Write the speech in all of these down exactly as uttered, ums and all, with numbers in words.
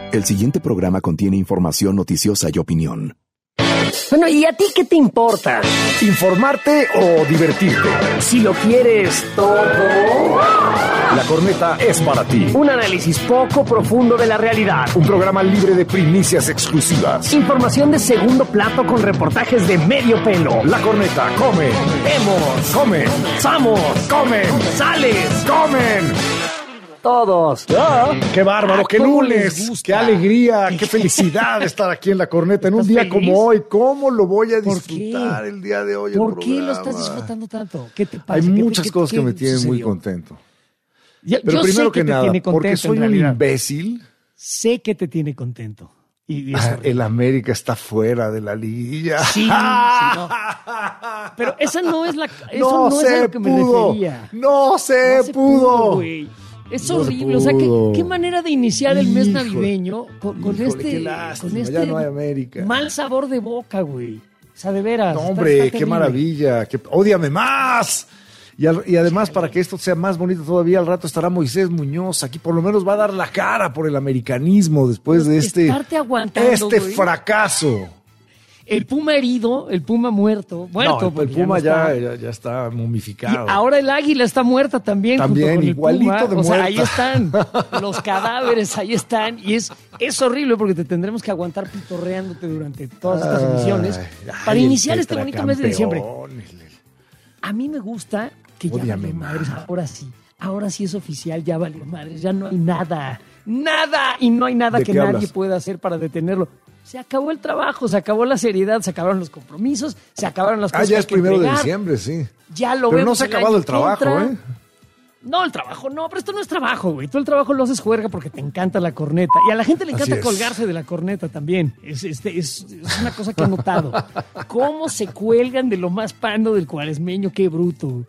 El siguiente programa contiene información noticiosa y opinión. Bueno, ¿y a ti qué te importa? ¿Informarte o divertirte? Si lo quieres todo... La Corneta es para ti. Un análisis poco profundo de la realidad. Un programa libre de primicias exclusivas. Información de segundo plato con reportajes de medio pelo. La Corneta come. Vemos. Comen. Vamos. Comen. Sales. Comen. Todos. Ah, ¡qué bárbaro! ¡Qué ¿Cómo lunes! les gusta? ¡Qué alegría! ¡Qué felicidad estar aquí en La Corneta en un día feliz? como hoy! ¿Cómo lo voy a ¿Por disfrutar qué? el día de hoy? el ¿Por qué lo programa? estás disfrutando tanto? ¿Qué te pasa? Hay ¿Qué te- muchas qué- cosas qué que me tienen muy sucedió? contento. Ya- Pero yo primero sé que, que te nada, tiene porque contento, soy en un realidad. imbécil, Sé que te tiene contento. Y, y eso- ah, el América está fuera de la liguilla. Sí, sí, no. Pero esa no es la, eso no, es a lo que me pudo. refería. No se, No se pudo. güey. Es No se horrible. O sea, ¿qué, pudo. qué manera de iniciar el mes Híjole, navideño con, con híjole, este, qué lástima, con este ya no hay América. mal sabor de boca, güey. O sea, de veras. No, está- hombre, está qué terrible. maravilla. Qué... ¡Ódiame más! Y, al- y además, para que esto sea más bonito todavía, al rato estará Moisés Muñoz. Aquí por lo menos va a dar la cara por el americanismo después Pero de este, estarte aguantando, este güey. fracaso. El puma herido, el puma muerto. Muerto, No, el, porque Puma no ya, está. ya, ya está Y momificado. ahora el águila está muerta también. También, junto con el igualito puma. de O sea, ahí muerta. están. Los cadáveres, ahí están. Y es, es horrible porque te tendremos que aguantar pitorreándote durante todas estas Ay, emisiones ay, para el iniciar este bonito mes de diciembre. tetracampeón, el- A mí me gusta que ya Ódiame valió más. madres, ahora sí. Ahora sí es oficial, ya valió madres. Ya no hay nada. Nada. Y no hay nada ¿De que qué nadie hablas? pueda hacer para detenerlo. Se acabó el trabajo, se acabó la seriedad, se acabaron los compromisos, se acabaron las Ah, cosas ya que es hay que primero de entregar. diciembre, sí. Ya lo Pero no vemos se ha el acabado año el que trabajo, entra. ¿eh? No, el trabajo no, pero esto no es trabajo, güey. Tú el trabajo lo haces juerga porque te encanta la corneta. Y a la gente le Así encanta es. colgarse de la corneta también. Es, este, es, es una cosa que he notado. Cómo se cuelgan de lo más pando del cuaresmeño, qué bruto.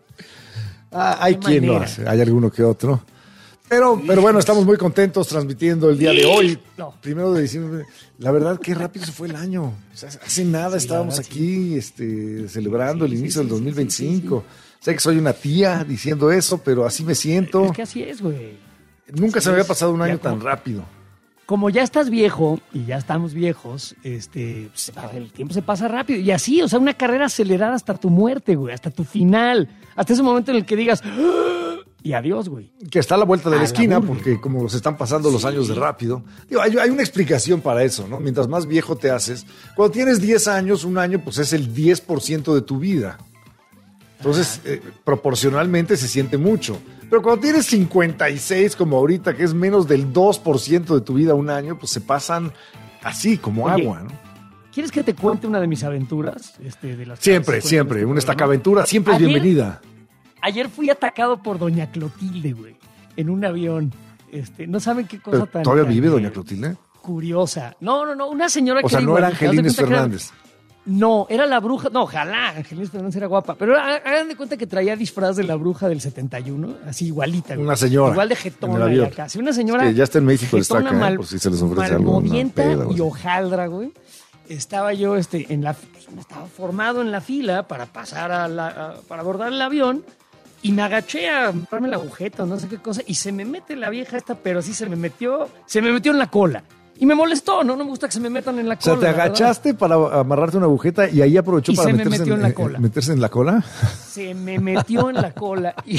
Ah, hay Qué quien lo manera. hace, hay alguno que otro. Pero, pero bueno, estamos muy contentos transmitiendo el día de hoy, No. primero de diciembre. La verdad, qué rápido se fue el año. O sea, hace nada estábamos verdad, aquí este, celebrando Sí, el sí, inicio sí, del sí, dos mil veinticinco. sí, Sé que soy una tía diciendo eso, pero así me siento. Es que así es, güey. Nunca así se me había es. pasado un Ya año como- tan rápido. Como ya estás viejo y ya estamos viejos, este, pues, el tiempo se pasa rápido. Y así, o sea, una carrera acelerada hasta tu muerte, güey, hasta tu final. Hasta ese momento en el que digas, ¡ah! Y adiós, güey. Que está a la vuelta de A la la esquina, burla. porque como se están pasando los años de rápido. Digo, hay, hay una explicación para eso, ¿no? Mientras más viejo te haces, cuando tienes diez años, un año, pues es el diez por ciento de tu vida. Entonces, eh, proporcionalmente se siente mucho. Pero cuando tienes cincuenta y seis, como ahorita, que es menos del dos por ciento de tu vida un año, pues se pasan así, como Oye, agua, ¿no? ¿Quieres que te cuente una de mis aventuras? Este, de las Siempre, que cuento en siempre. este Una programa? estacaventura siempre es Ayer- bienvenida. Ayer fui atacado por doña Clotilde, güey, en un avión. Este, no saben qué cosa Pero, tan... ¿todavía tan, vive eh, doña Clotilde? Curiosa. No, no, no, una señora O que sea, era no era igualita. Haz de Angelines cuenta que era- Fernández. No, era la bruja. No, ojalá, Angelines Fernández era guapa. Pero ha- hagan de cuenta que traía disfraz de la bruja del setenta y uno, así igualita. güey. Una señora, Igual de en el jetona avión. y acá. Sí, una señora. Sí, ya está en México, jetona, destaca, ¿eh? mal- Por si se les ofrece algo, una malmodienta peda o y así. hojaldra, güey. Estaba yo este, en la, pues, estaba formado en la fila para pasar a la, a- para abordar el avión. Y me agaché a comprarme la agujeta o no sé qué cosa. Y se me mete la vieja esta, pero así se me metió, se me metió en la cola. Y me molestó, ¿no? No me gusta que se me metan en la O sea, cola. te la verdad. agachaste para amarrarte una agujeta y ahí aprovechó Y para se me meterse, metió en la cola. meterse en la cola. Se me metió en la cola y,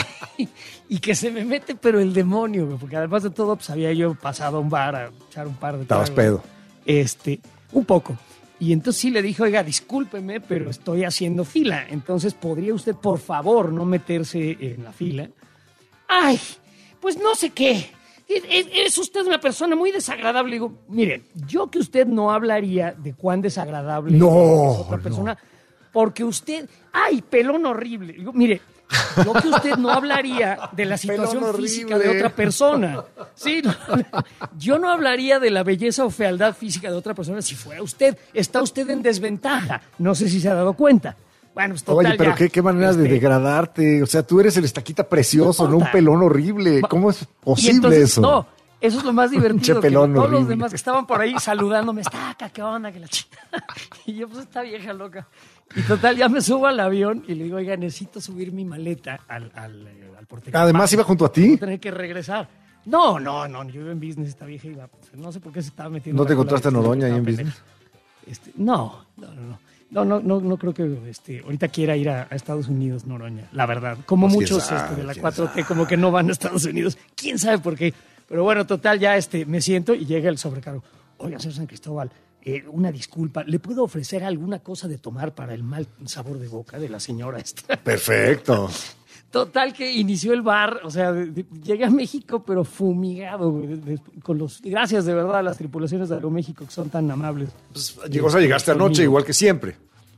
y que se me mete, pero el demonio, güey, porque además de todo, pues había yo pasado a un bar a echar un par de Estabas tragos. pedo. Este, un poco. Y entonces sí le dije, oiga, discúlpeme, pero estoy haciendo fila. Entonces, ¿podría usted, por favor, no meterse en la fila? Ay, pues no sé qué. Es, es- es usted una persona muy desagradable. Digo, miren, yo que usted no hablaría de cuán desagradable No, es otra no. persona, porque usted, ay, pelón horrible. Digo, mire, yo que usted no hablaría de la situación Pelón física horrible. de otra persona. Sí, no, yo no hablaría de la belleza o fealdad física de otra persona si fuera usted. Está usted en desventaja. No sé si se ha dado cuenta. Bueno, pues total, Oye, pero ya. qué, qué manera de Este, degradarte. O sea, tú eres el estaquita precioso, No no un importa. pelón horrible. ¿Cómo es y posible entonces, eso? No, eso es lo más divertido. Che que pelón todos los horrible. demás que estaban por ahí saludándome, estaca, qué onda, que la chica. Y yo, pues, esta vieja loca. Y total, ya me subo al avión y le digo, oiga, necesito subir mi maleta al, al, eh, al portería. Además, iba junto a ti. Voy a tener que regresar. No, no, no, yo iba en business, esta vieja iba, pues, no sé por qué se estaba metiendo. ¿No te la cola encontraste a de este Noroña ahí en pendejo. business? Este, no, no, no, no. No, no, no, no creo que este, ahorita quiera ir a, a Estados Unidos, Noroña, la verdad. Como Pues, muchos quién sabe, este, de la quién cuatro T, sabe. como que no van a Estados Unidos. ¿Quién sabe por qué? Pero bueno, total, ya este, me siento y llega el sobrecargo. Oiga, señor San Cristóbal, eh, una disculpa, ¿le puedo ofrecer alguna cosa de tomar para el mal sabor de boca de la señora esta? Perfecto. Total que inició el bar, o sea, de- de- llegué a México, pero fumigado, güey, de- de- con los, gracias de verdad a las tripulaciones de Aeroméxico que son tan amables. Pues, llegó, o sea, llegaste anoche Conmigo. igual que siempre.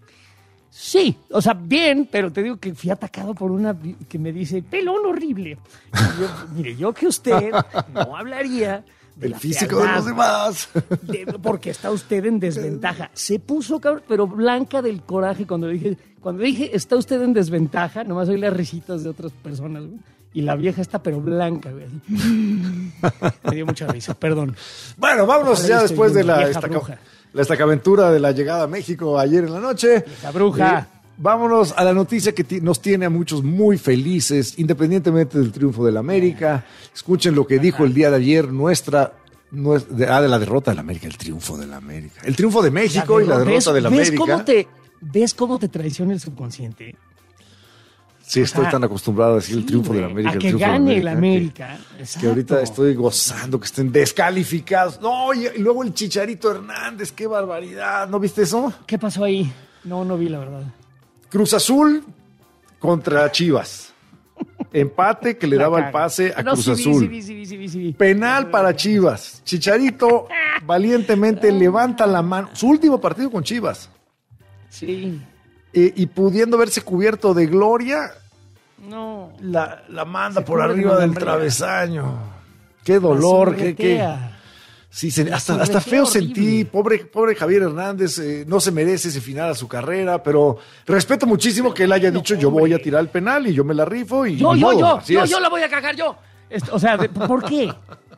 Sí, o sea, bien, pero te digo que fui atacado por una vi- que me dice, pelón horrible. Y yo, mire, yo que usted no hablaría de El la físico de fealdad, los demás. de- porque está usted en desventaja. Se puso, cabrón, pero blanca del coraje cuando le dije, cuando dije, está usted en desventaja, nomás oí las risitas de otras personas, güey, y la vieja está pero blanca, güey. así. Me dio mucha risa, perdón. Bueno, vámonos Ojalá ya esté después de viendo, la, vieja estaca, bruja. la estacaventura de la llegada a México ayer en la noche. La bruja. Eh, vámonos a la noticia que ti- nos tiene a muchos muy felices, independientemente del triunfo del América. Escuchen lo que dijo el día de ayer nuestra... nues- de- ah, de la derrota del América, el triunfo del América. El triunfo de México y la ¿Ves- derrota del ¿ves América. Cómo te, ¿Ves cómo te traiciona el subconsciente? Sí, estoy sea, tan acostumbrado a decir el Sí, triunfo güey, del América. A el que triunfo del gane el América, América. que- Que ahorita Exacto. estoy gozando que estén descalificados. No, y, y luego el Chicharito Hernández, qué barbaridad. ¿No viste eso? ¿Qué pasó ahí? No, no vi la verdad. Cruz Azul contra Chivas. Empate que le La daba el caga. pase a No, Cruz sí vi, Azul. sí vi, sí vi, sí vi, sí vi. Penal para Chivas. Chicharito valientemente levanta la mano. Su último partido con Chivas. Sí. Eh, y pudiendo verse cubierto de gloria, No. la, la manda Se por cubre arriba de del malandría. travesaño. Qué dolor, qué, qué, Sonretea. Sí, se- La hasta, hasta sonrejea feo horrible. sentí, pobre, pobre Javier Hernández, eh, no se merece ese final a su carrera, pero respeto muchísimo que él haya no, dicho yo voy hombre. a tirar el penal y yo me la rifo y Yo, ni yo, modo, yo, así yo, es. yo la voy a cagar yo. Esto, o sea, de- ¿por qué?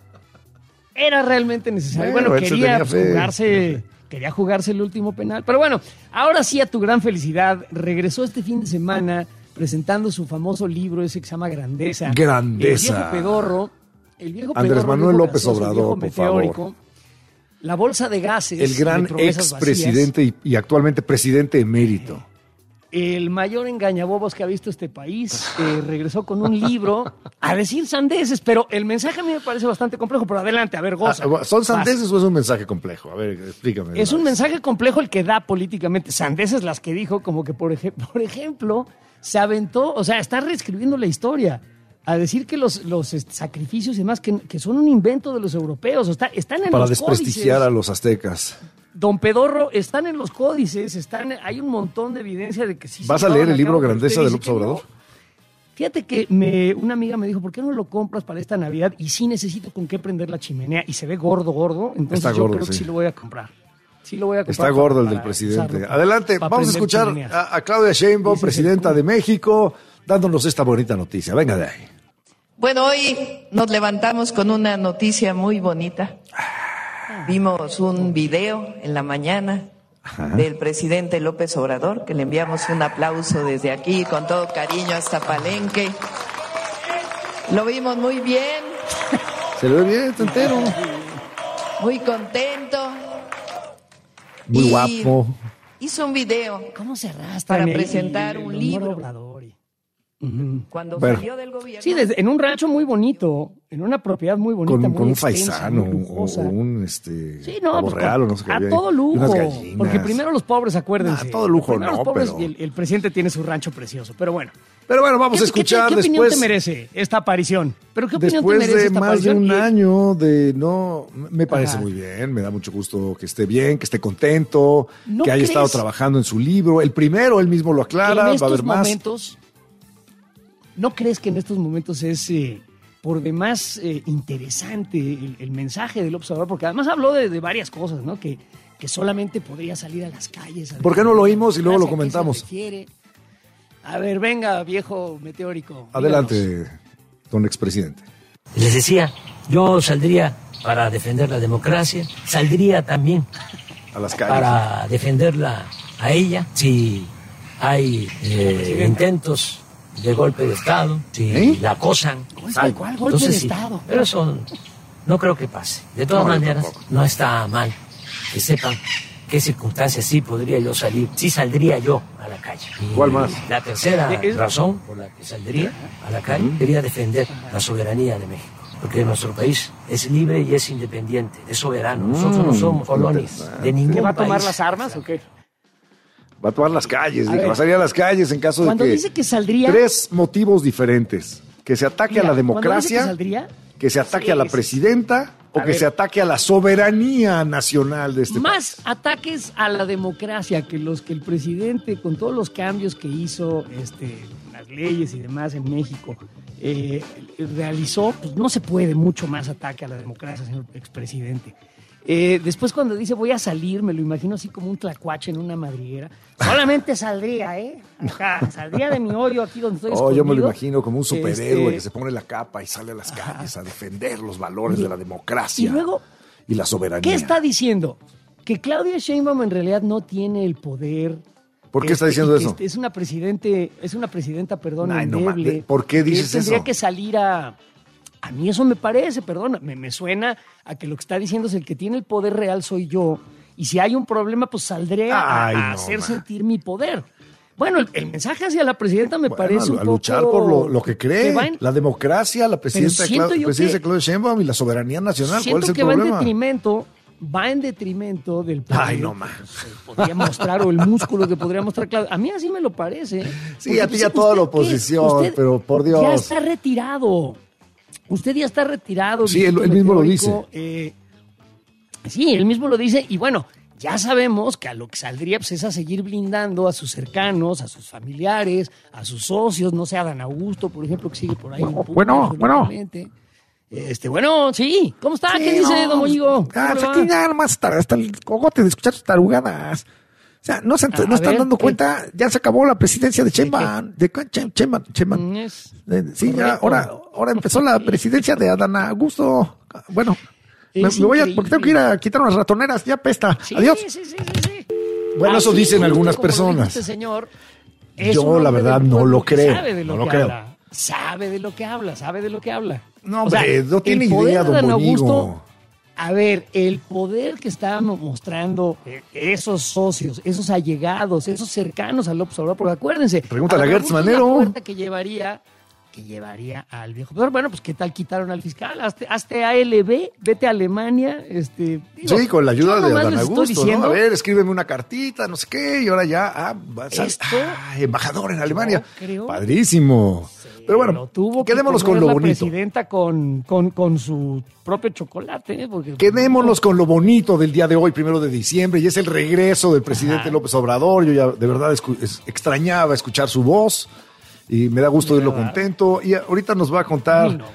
Era realmente necesario. Bueno, Bueno, él se quería tenía pues, fe. jugarse, quería jugarse el último penal. Pero bueno, ahora sí, a tu gran felicidad, regresó este fin de semana presentando su famoso libro, ese que se llama Grandeza. Grandeza. El viejo pedorro. El viejo Andrés pedorro, el Manuel viejo López grasoso, el Obrador, viejo por meteórico. favor. La bolsa de gases. El gran de promesas expresidente y, y actualmente presidente emérito. El mayor engañabobos que ha visto este país, eh, regresó con un libro a decir sandeces, pero el mensaje a mí me parece bastante complejo, pero adelante, a ver, goza. Ah, ¿Son Vas. sandeces o es un mensaje complejo? A ver, explícame. Es una un vez. mensaje complejo el que da políticamente. Sandeces las que dijo, como que, por, ej- por ejemplo, se aventó, o sea, está reescribiendo la historia, a decir que los, los este, sacrificios y demás, que, que son un invento de los europeos, o está, están en Para los desprestigiar códices. a los aztecas. Don Pedorro, están en los códices, están, hay un montón de evidencia de que sí se ¿Vas a llevaban leer el libro cabo, pero Grandeza usted de dice López que no. Obrador? Fíjate que me, una amiga me dijo, ¿por qué no lo compras para esta Navidad? Y sí necesito con qué prender la chimenea. Y se ve gordo, gordo. Entonces Está yo gordo, creo que sí. sí lo voy a comprar. Sí lo voy a comprar. Está para- gordo el para del presidente. usarlo, Adelante, para vamos a prender escuchar chimeneas. a, a Claudia Sheinbaum, Ese es el presidenta punto. de México, dándonos esta bonita noticia. Venga de ahí. Bueno, hoy nos levantamos con una noticia muy bonita. Vimos un video en la mañana del presidente López Obrador, que le enviamos un aplauso desde aquí con todo cariño hasta Palenque. Lo vimos muy bien, Se le ve bien, está entero. muy contento. Muy Y guapo. Hizo un video ¿Cómo se arrastra? para presentar un libro. Ujú. Cuando Bueno. salió del gobierno. Sí, desde- en un rancho muy bonito, en una propiedad muy bonita, Con, muy con un extensa, faisano muy o, lujosa. o un este, Sí, no, pavo pues, real con- o no sé qué a había ahí. todo Y lujo. unas gallinas. Porque primero los pobres, acuérdense. Nah, todo lujo Primero no, los pobres pero- y el, el presidente tiene su rancho precioso. Pero bueno. Pero bueno, vamos ¿Qué- a escuchar ¿Qué, qué, qué opinión después. te merece esta aparición? ¿Pero qué opinión Después te merece de esta más de aparición? un Y- año de no, me parece Ajá. muy bien, me da mucho gusto que esté bien, que esté contento, ¿No que haya crees- estado trabajando en su libro. El primero, él mismo lo aclara, en va a estos haber más. momentos, ¿no crees que en estos momentos es eh, por demás eh, interesante el, el mensaje del observador? Porque además habló de, de varias cosas, ¿no? Que, que solamente podría salir a las calles. a ¿Por qué no lo oímos y luego lo ¿A qué se comentamos? refiere? A ver, venga, viejo meteórico. Adelante, díganos. don expresidente. Les decía, yo saldría para defender la democracia, saldría también A las calles. para defenderla a ella si hay eh, intentos de golpe de Estado, si ¿Eh? la acosan. ¿Cuál, cuál golpe Entonces, de sí, Estado? pero eso no creo que pase. De todas No, yo maneras, tampoco. no está mal que sepan qué circunstancias sí podría yo salir, sí saldría yo a la calle. Y ¿Cuál más? La tercera Eh, es- razón por la que saldría a la calle sería defender la soberanía de México. Porque nuestro país es libre y es independiente, es soberano. Nosotros no somos colonias de ningún ¿Que va a tomar país. las armas o qué? Va a tomar las calles, A dijo, ver. va a salir a las calles en caso de Cuando que... dice que saldría... Tres motivos diferentes. Que se ataque Mira, a la cuando dice que democracia, saldría, que se ataque Sí, a la sí. presidenta o A que ver. se ataque a la soberanía nacional de este más ataques a la democracia que los que el presidente, con todos los cambios que hizo, este, las leyes y demás en México, eh, realizó, pues no se puede mucho más ataque a la democracia, señor expresidente. Eh, después cuando dice voy a salir, me lo imagino así como un tlacuache en una madriguera. Solamente saldría, ¿eh? Acá, saldría de mi hoyo aquí donde estoy Oh, yo me lo escondido. imagino como un superhéroe Este, que se pone la capa y sale a las calles a defender los valores de la democracia Y luego, y la soberanía. ¿qué está diciendo? Que Claudia Sheinbaum en realidad no tiene el poder. ¿Por qué está Este, diciendo y que eso? este Es una presidente, es una presidenta, perdón, Ay, no, endeble. ma- ¿por qué que dices tendría eso? que salir a... A mí eso me parece, perdón, me, me suena a que lo que está diciendo es el que tiene el poder real soy yo. Y si hay un problema, pues saldré a, Ay, a no, hacer ma. sentir mi poder. Bueno, el, el mensaje hacia la presidenta me Bueno, parece a, un a poco... luchar por lo, lo que cree, va en- la democracia, la presidenta, Pero siento Clau- yo presidencia que- Claudia Sheinbaum y la soberanía nacional. ¿Cuál Siento es el que va en problema? detrimento, va en detrimento del poder Ay, no, que, ma. pues, se podría mostrar o el músculo que podría mostrar Claudia. A mí así me lo parece. Sí, Porque, a ti pues, ya toda la ¿usted qué? oposición, Usted pero por Ya Dios. está retirado. Usted ya está retirado. Sí, él- viejito él mismo lo meteórico, eh, sí, él mismo lo dice. Y bueno, ya sabemos que a lo que saldría pues, es a seguir blindando a sus cercanos, a sus familiares, a sus socios, no sé, a Dan Augusto, por ejemplo, que sigue por ahí. en público, Bueno, bueno. seguramente. Este, bueno, sí. ¿Cómo está? ¿Qué Sí, dice, no, don Moñigo? Ah, ¿Cómo pues le aquí va? ya nomás hasta, hasta el cogote de escuchar sus tarugadas. O sea, no se A no están ver, dando ¿qué? cuenta, ya se acabó la presidencia de Sheinbaum. De Chem- Sheinbaum, Sheinbaum. Mm, es- Eh, Sí, ya, correcto. ahora, ahora empezó la presidencia de Adán Augusto. Bueno, me, Es me voy a, increíble. porque tengo que ir a quitar unas ratoneras, ya pesta. Sí, Adiós. Sí, sí, sí, sí. Bueno, eso Así, dicen justo algunas como lo dijo personas. Este señor, es Yo, un hombre la verdad, del no pueblo lo que creo, Sabe de lo no lo que creo. habla. Sabe de lo que habla, sabe de lo que habla. No, O sea, hombre, no tiene el poder idea, de don Dan Moñigo. Augusto, a ver, el poder que están mostrando eh, esos socios, esos allegados, esos cercanos al López Obrador, porque acuérdense, Pregúntale a Dan Gertz Augusto es Manero. la puerta que llevaría, que llevaría al viejo poder. Bueno, pues qué tal quitaron al fiscal, hazte, hazte A L B, vete a Alemania, este, digo, Sí, con la ayuda yo de nomás Adán les estoy Augusto, ¿no? diciendo, A ver, escríbeme una cartita, no sé qué, y ahora ya, ah, vas a- Esto- ah, embajador en Alemania. creo- Padrísimo. Pero bueno, lo tuvo que quedémonos comer con lo la bonito. presidenta con, con, con su propio chocolate, ¿eh? Porque Quedémonos con lo bonito del día de hoy, primero de diciembre, y es el regreso del presidente Ajá. López Obrador. Yo ya de verdad escu- es- extrañaba escuchar su voz y me da gusto De verlo verdad. contento. Y ahorita nos va a contar, Ay, no.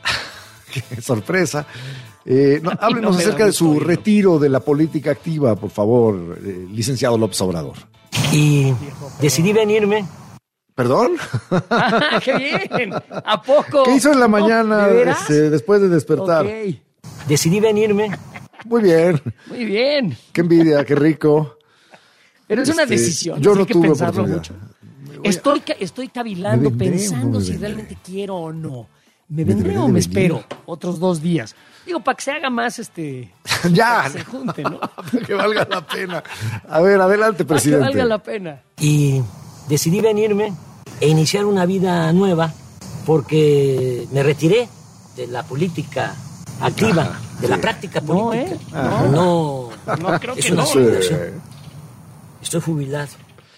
qué sorpresa, eh, no, háblenos no me da acerca de su gusto oírlo. retiro de la política activa, por favor, eh, licenciado López Obrador. Y decidí venirme. ¿Perdón? Ah, ¡Qué bien! ¿A poco? ¿Qué hizo en la No, mañana ¿de veras? este, después de despertar? Ok, Decidí venirme. Muy bien, muy bien. qué envidia, qué rico. Pero es una Este, decisión, yo así no hay que tuve pensarlo oportunidad. mucho. Estoy, ca- estoy cavilando, ¿Me vendré o no pensando me si vendré? realmente quiero o no. ¿Me ¿Me vendré debería o de me venir? espero otros dos días? Digo, para que se haga más, este... Ya, para que se junte, ¿no? que valga la pena. A ver, adelante, Para que presidente. valga la pena. Y decidí venirme e iniciar una vida nueva porque me retiré de la política activa, de la práctica No, política. ¿eh? No, No, creo es que una no. jubilación. Estoy jubilado.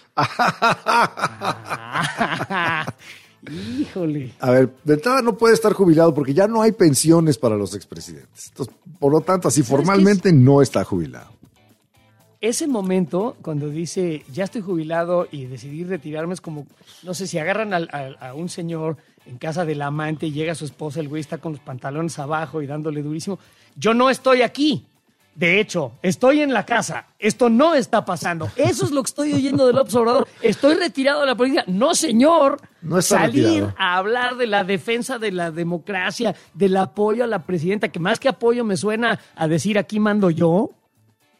Híjole. A ver, de entrada no puede estar jubilado porque ya no hay pensiones para los expresidentes. Entonces, por lo tanto, así ¿Sabes formalmente no está jubilado. Ese momento, cuando dice, ya estoy jubilado y decidí retirarme, es como, no sé, si agarran al- al- a un señor en casa del amante y llega su esposa, el güey está con los pantalones abajo y dándole durísimo. Yo no estoy aquí. De hecho, estoy en la casa. Esto no está pasando. Eso es lo que estoy oyendo de López Obrador. Estoy retirado de la política. No, señor. No está Salir retirado. a hablar de la defensa de la democracia, del apoyo a la presidenta, que más que apoyo me suena a decir aquí mando yo.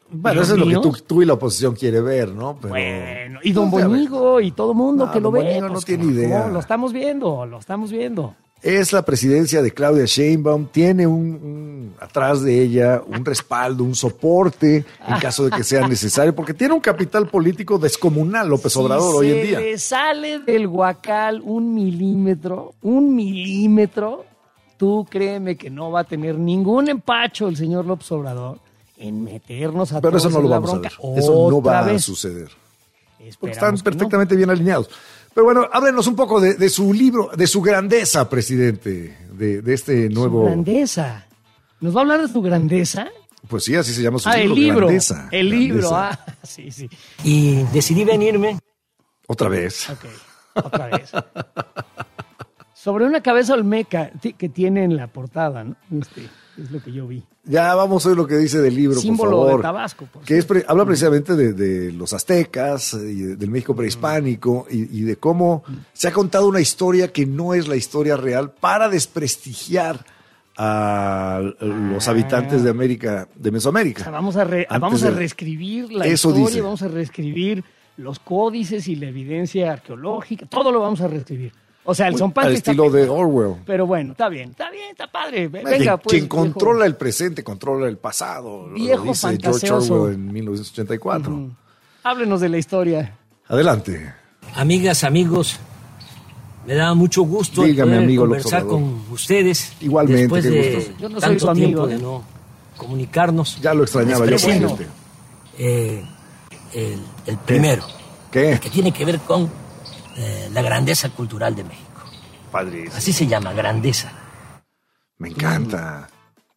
Bueno, eso es lo que tú, tú y la oposición quiere ver, ¿no? Pero, bueno, y don pues, Boñigo y todo mundo no, que lo don ve. Boñigo no pues, tiene no, idea. Lo estamos viendo, lo estamos viendo. Es la presidencia de Claudia Sheinbaum, tiene un, un atrás de ella un respaldo, un soporte en caso de que sea necesario, porque tiene un capital político descomunal López Obrador hoy en día. Si le sale del guacal un milímetro, un milímetro, tú créeme que no va a tener ningún empacho el señor López Obrador en meternos a Pero todos eso no en lo la vamos a bronca. ver, eso no va Otra a vez. suceder. Porque Esperamos están que no. perfectamente bien alineados. Pero bueno, háblenos un poco de, de su libro, de su grandeza, presidente, de, de este nuevo... Su grandeza. ¿Nos va a hablar de su grandeza? Pues sí, así se llama su Ah, libro, el libro. Grandeza. El libro, Grandeza. ah, sí, sí. Y decidí venirme. Otra vez. Ok, otra vez. Sobre una cabeza olmeca ti- que tiene en la portada, ¿no? Este, es lo que yo vi. Ya vamos a ver lo que dice del libro, Símbolo por favor. de Tabasco, por que es pre- habla precisamente de, de los aztecas, y de- del México prehispánico, y, y de cómo se ha contado una historia que no es la historia real para desprestigiar a los habitantes de América, de O Mesoamérica. sea, vamos a, re- Antes vamos a de- reescribir la Eso historia, dice. vamos a reescribir los códices y la evidencia arqueológica, todo lo vamos a reescribir. O sea, el Al zompante está estilo de pegado. Orwell. Pero bueno, está bien, está bien, está padre. Ve- Quien- Venga, pues. quien viejo. controla el presente, controla el pasado. lo Viejo dice George fantaseoso. Orwell en mil novecientos ochenta y cuatro. Ujú. Háblenos de la historia. Adelante. Amigas, amigos, me da mucho gusto Dígame, poder amigo López conversar Obrador. con ustedes. Igualmente, después qué de gusto. Yo no soy tanto su amigo, tiempo ¿eh? de no comunicarnos. Ya lo extrañaba yo, Les presento, presidente. eh, el, el primero, ¿Qué? que tiene que ver con eh, la grandeza cultural de México. Padrísimo. Así se llama, grandeza. Me encanta.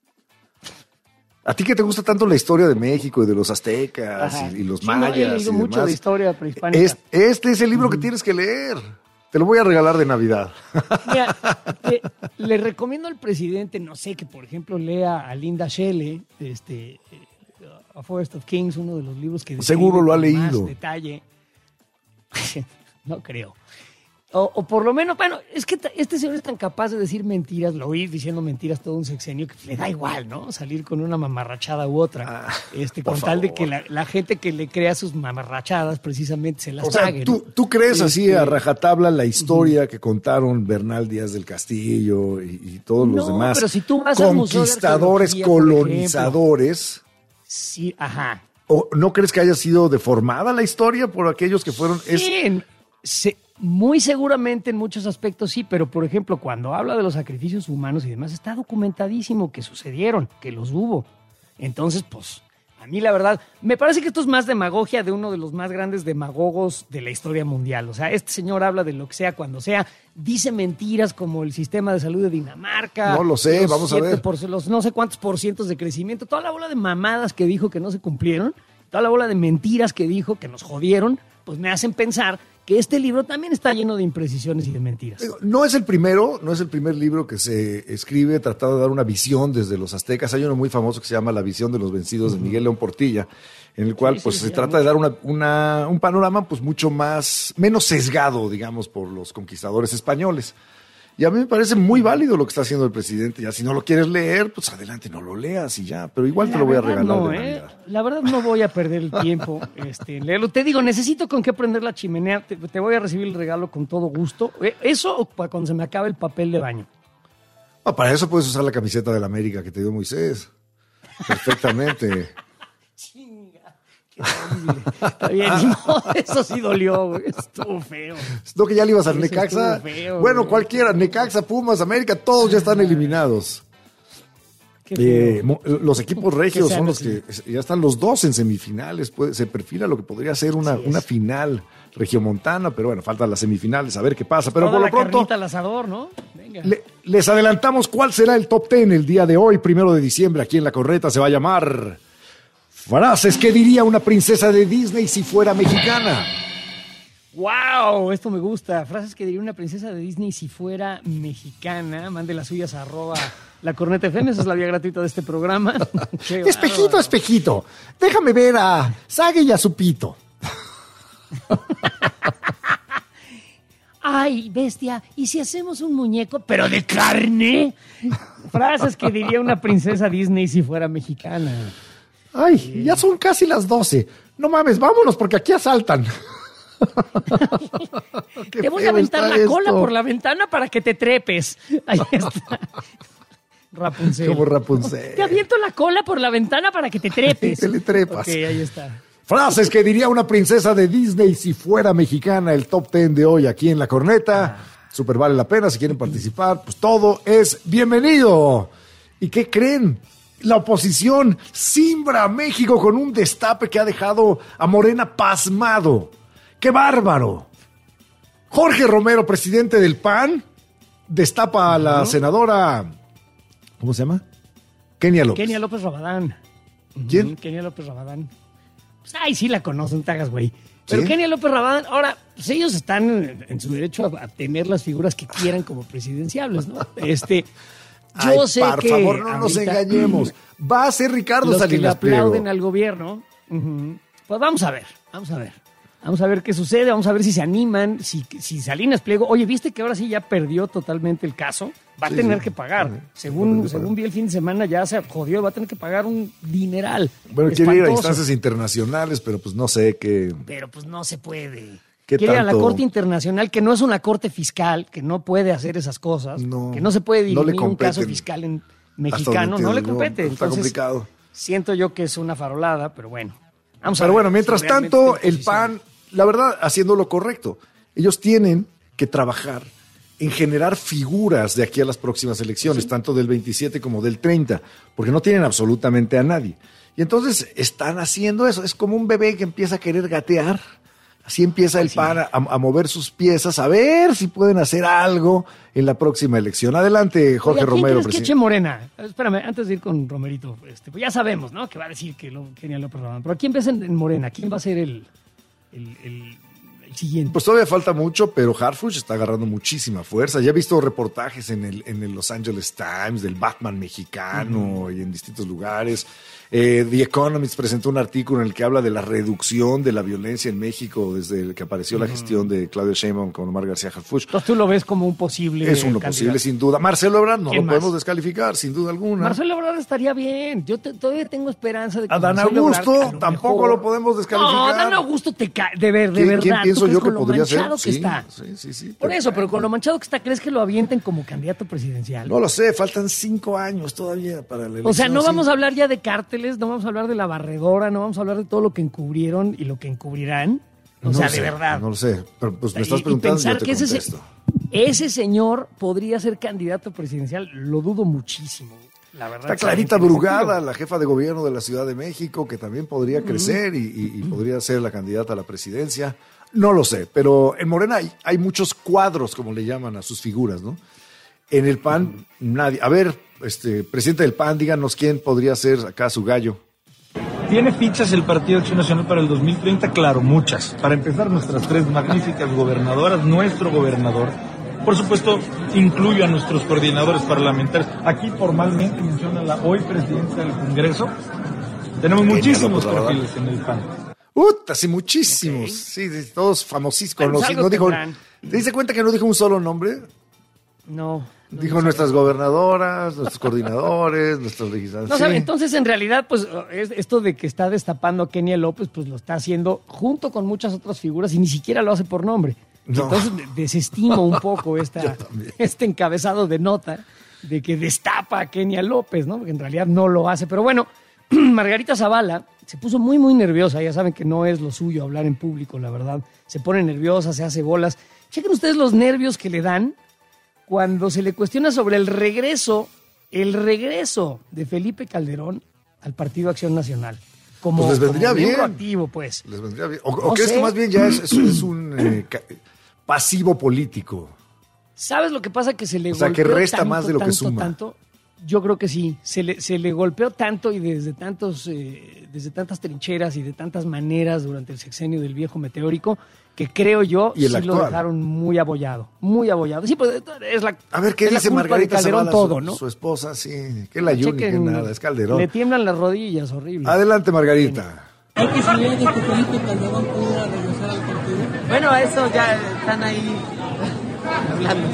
¿A ti que te gusta tanto la historia de México y de los aztecas Ajá. y, y los Sí, no, he mayas leído y mucho demás? de historia prehispánica. Es- este es el libro que tienes que leer. Te lo voy a regalar de Navidad. Mira, le, le recomiendo al presidente, no sé, que por ejemplo lea a Linda Shelley, este, eh, A Forest of Kings, uno de los libros que Seguro describe lo ha con leído. más detalle. No creo. O, o por lo menos, bueno, es que ta- este señor es tan capaz de decir mentiras, lo oí diciendo mentiras todo un sexenio, que le da igual, ¿no? Salir con una mamarrachada u otra. Ah, este, por con tal de favor. que la, la gente que le crea sus mamarrachadas precisamente se las O sea, trague. ¿tú, ¿no? tú crees así Este, a rajatabla la historia que contaron Bernal Díaz del Castillo y, y todos los No, demás pero si tú vas al Museo de conquistadores, Arqueología, por colonizadores? Sí, ajá. ¿O no crees que haya sido deformada la historia por aquellos que fueron? es- Sí, en- se- muy seguramente en muchos aspectos sí, pero por ejemplo, cuando habla de los sacrificios humanos y demás, está documentadísimo que sucedieron, que los hubo. Entonces, pues, a mí la verdad, me parece que esto es más demagogia de uno de los más grandes demagogos de la historia mundial. O sea, este señor habla de lo que sea cuando sea, dice mentiras como el sistema de salud de Dinamarca. No lo sé, los vamos a siete ver. por- los no sé cuántos por cientos de crecimiento, toda la bola de mamadas que dijo que no se cumplieron, toda la bola de mentiras que dijo que nos jodieron, pues me hacen pensar que este libro también está lleno de imprecisiones y de mentiras. Digo, no es el primero, no es el primer libro que se escribe tratando de dar una visión desde los aztecas. Hay uno muy famoso que se llama La visión de los vencidos de Miguel León Portilla, en el cual Sí, sí, pues sí, se ya trata de dar una, una- un panorama pues mucho más, menos sesgado, digamos, por los conquistadores españoles. Y a mí me parece muy válido lo que está haciendo el presidente. Ya si no lo quieres leer, pues adelante, no lo leas y ya. Pero igual te La lo voy a verdad, regalar no, de ¿eh? Navidad. La verdad no voy a perder el tiempo este, en leerlo. Te digo, necesito con qué prender la chimenea. Te, te voy a recibir el regalo con todo gusto. Eh, Eso o para cuando se me acabe el papel de baño. Ah, para eso puedes usar la camiseta de la América que te dio Moisés. Perfectamente. Chinga, qué horrible. Está bien, ni modo, eso sí dolió, güey. Estuvo feo. ¿No que ya le ibas al Eso Necaxa? estuvo feo, Bueno, güey. cualquiera, Necaxa, Pumas, América, todos ya están eliminados. Qué Eh, feo. mo- los equipos regios sean son los así. que ya están los dos en semifinales. Puede- se perfila lo que podría ser una, Así es. una final regiomontana, pero bueno, faltan las semifinales, a ver qué pasa. Pero Toda por lo la pronto, carnita al asador, ¿no? Venga. le- les adelantamos cuál será el top ten el día de hoy, primero de diciembre, aquí en La Correta. Se va a llamar Frases que diría una princesa de Disney si fuera mexicana. ¡Wow! Esto me gusta. Frases que diría una princesa de Disney si fuera mexicana. Mande las suyas a arroba la corneta F M. Esa es la vía gratuita de este programa. Qué Espejito, bárbaro. espejito. Déjame ver a Sague y a su pito. Ay, bestia, ¿y si hacemos un muñeco, pero de carne? Frases que diría una princesa Disney si fuera mexicana. Ay, ya son casi las doce. No mames, vámonos porque aquí asaltan. Te voy a aventar la esto. cola por la ventana para que te trepes. Ahí está. Rapunzel. Como Rapunzel. Te aviento la cola por la ventana para que te trepes. Te le trepas. Ok, ahí está. Frases que diría una princesa de Disney si fuera mexicana. El top ten de hoy aquí en La Corneta. Ah. Súper vale la pena. Si quieren participar, pues todo es bienvenido. ¿Y qué creen? La oposición simbra a México con un destape que ha dejado a Morena pasmado. ¡Qué bárbaro! Jorge Romero, presidente del P A N, destapa a la uh-huh. senadora... ¿Cómo se llama? Kenia López. Kenia López Rabadán. ¿Quién? Uh-huh. Kenia López Rabadán. Pues, ay, sí la conocen, no te hagas, güey. Pero Kenia López Rabadán, ahora, pues ellos están en, en su derecho a, a tener las figuras que quieran como presidenciables, ¿no? Este... Yo Ay, sé por que favor, no nos engañemos. Va a ser Ricardo los Salinas que le aplauden Pliego. al gobierno. Uh-huh. Pues vamos a ver, vamos a ver. Vamos a ver qué sucede, vamos a ver si se animan, si, si Salinas Pliego... Oye, ¿viste que ahora sí ya perdió totalmente el caso? Va a sí, tener sí. que pagar. Sí, según, según vi el fin de semana, ya se jodió, va a tener que pagar un dineral. Bueno, quiere ir a instancias internacionales, pero pues no sé qué... Pero pues no se puede. Quiere ir a la Corte Internacional, que no es una corte fiscal, que no puede hacer esas cosas, no, que no se puede dirimir no un caso fiscal en mexicano, no le compete. Está Entonces, complicado. Siento yo que es una farolada, pero bueno. Vamos pero a ver bueno, mientras si tanto, el P A N, la verdad, haciendo lo correcto. Ellos tienen que trabajar en generar figuras de aquí a las próximas elecciones, sí. tanto del veintisiete como del treinta, porque no tienen absolutamente a nadie. Y entonces están haciendo eso. Es como un bebé que empieza a querer gatear. Así empieza el P A N a, a mover sus piezas, a ver si pueden hacer algo en la próxima elección. Adelante, Jorge Oye, Romero. ¿Quién crees que eche Morena? Espérame, antes de ir con Romerito, este, pues ya sabemos, ¿no? Que va a decir que lo, Kenia López Rabadán. Pero ¿quién ves en, en Morena? ¿Quién va a ser el, el, el, el siguiente? Pues todavía falta mucho, pero Harfuch está agarrando muchísima fuerza. Ya he visto reportajes en el, en el Los Angeles Times del Batman mexicano uh-huh. y en distintos lugares. Eh, The Economist presentó un artículo en el que habla de la reducción de la violencia en México desde que apareció uh-huh. la gestión de Claudia Sheinbaum con Omar García Harfuch. Entonces tú lo ves como un posible Es uno candidato. posible, sin duda. Marcelo Ebrard no lo más? podemos descalificar, sin duda alguna. Marcelo Ebrard estaría bien. Yo te, todavía tengo esperanza de que Adán Marcelo Augusto Ebrard, tampoco mejor... lo podemos descalificar. No, Adán Augusto te cae, de, ver, de ¿Quién, verdad. ¿Quién pienso yo que podría ser? Que sí, está. sí, sí, sí. Por eso, pero con lo manchado que está, ¿crees que lo avienten como candidato presidencial? No lo sé, faltan cinco años todavía para la elección. O sea, no sí. vamos a hablar ya de cárteles, no vamos a hablar de la barredora, no vamos a hablar de todo lo que encubrieron y lo que encubrirán. O no sea, sé, de verdad. No lo sé, pero pues me estás y, preguntando y pensar yo te que ese, contesto. ese señor podría ser candidato presidencial, lo dudo muchísimo. La verdad. Está Clarita Brugada, la jefa de gobierno de la Ciudad de México, que también podría uh-huh. crecer y, y, y podría ser la candidata a la presidencia. No lo sé, pero en Morena hay, hay muchos cuadros, como le llaman a sus figuras, ¿no? En el P A N, uh-huh. nadie. A ver, este presidente del P A N, díganos quién podría ser acá su gallo. ¿Tiene fichas el Partido Acción Nacional para el dos mil treinta? Claro, muchas. Para empezar, nuestras tres magníficas gobernadoras, nuestro gobernador. Por supuesto, incluyo a nuestros coordinadores parlamentarios. Aquí formalmente menciona la hoy presidenta del Congreso. Tenemos muchísimos perfiles en el P A N. ¡Uta! Sí, muchísimos. Okay. Sí, todos famosísimos. Bueno, no dijo, ¿te diste cuenta que no dijo un solo nombre? No. no dijo no nuestras gobernadoras, nuestros coordinadores, nuestros legisladores. No, sí. ¿sabe? Entonces, en realidad, pues, es, esto de que está destapando a Kenia López, pues lo está haciendo junto con muchas otras figuras y ni siquiera lo hace por nombre. No. Entonces, desestimo un poco esta, este encabezado de nota de que destapa a Kenia López, ¿no? Porque en realidad no lo hace. Pero bueno, Margarita Zavala se puso muy, muy nerviosa. Ya saben que no es lo suyo hablar en público, la verdad. Se pone nerviosa, se hace bolas. Chequen ustedes los nervios que le dan cuando se le cuestiona sobre el regreso, el regreso de Felipe Calderón al Partido Acción Nacional. Como, pues les vendría como bien. Activo, pues. Les vendría bien. O, o no que sé. esto más bien ya es, es, es un eh, pasivo político. ¿Sabes lo que pasa? Que se le o sea, golpeó que resta tanto, más de lo tanto, que suma. Tanto, yo creo que sí. Se le, se le golpeó tanto y desde, tantos, eh, desde tantas trincheras y de tantas maneras durante el sexenio del viejo meteórico que creo yo sí actual? Lo dejaron muy abollado. Muy abollado. Sí, pues es la A ver, ¿qué dice Margarita Calderón Zavala, todo, su, ¿no? su esposa? Sí, que la Yuni, que nada, es Calderón. Le tiemblan las rodillas, horrible. Adelante, Margarita. ¿Hay que saber de que Felipe Calderón pudiera regresar al partido? Bueno, eso ya están ahí hablando.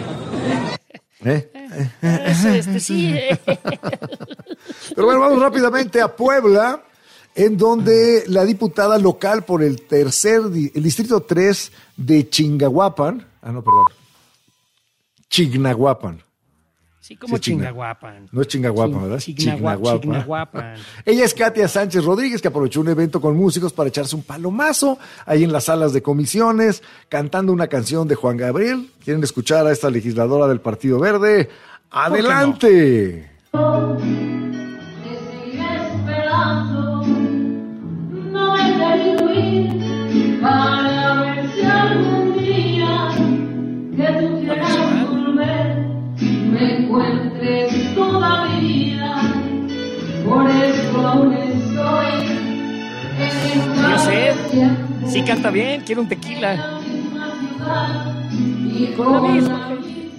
¿Eh? Eso, este, sí. Pero bueno, vamos rápidamente a Puebla. en donde la diputada local por el tercer, el distrito tres de Chingahuapan, ah, no, perdón, Chignahuapan. Sí, como Sí, Chigna- Chingahuapan. No es Chingahuapan, Ching- ¿verdad? Chignagua- Chignahuapan. Ella es Katia Sánchez Rodríguez, que aprovechó un evento con músicos para echarse un palomazo ahí en las salas de comisiones, cantando una canción de Juan Gabriel. ¿Quieren escuchar a esta legisladora del Partido Verde? ¡Adelante! Te seguiré esperando, no me dejes huir, para ver si algún día que tú quieras volver, me encuentres todavía. Por eso aún estoy en Yo sé, esta sí canta bien, quiero un tequila. y Con la misma.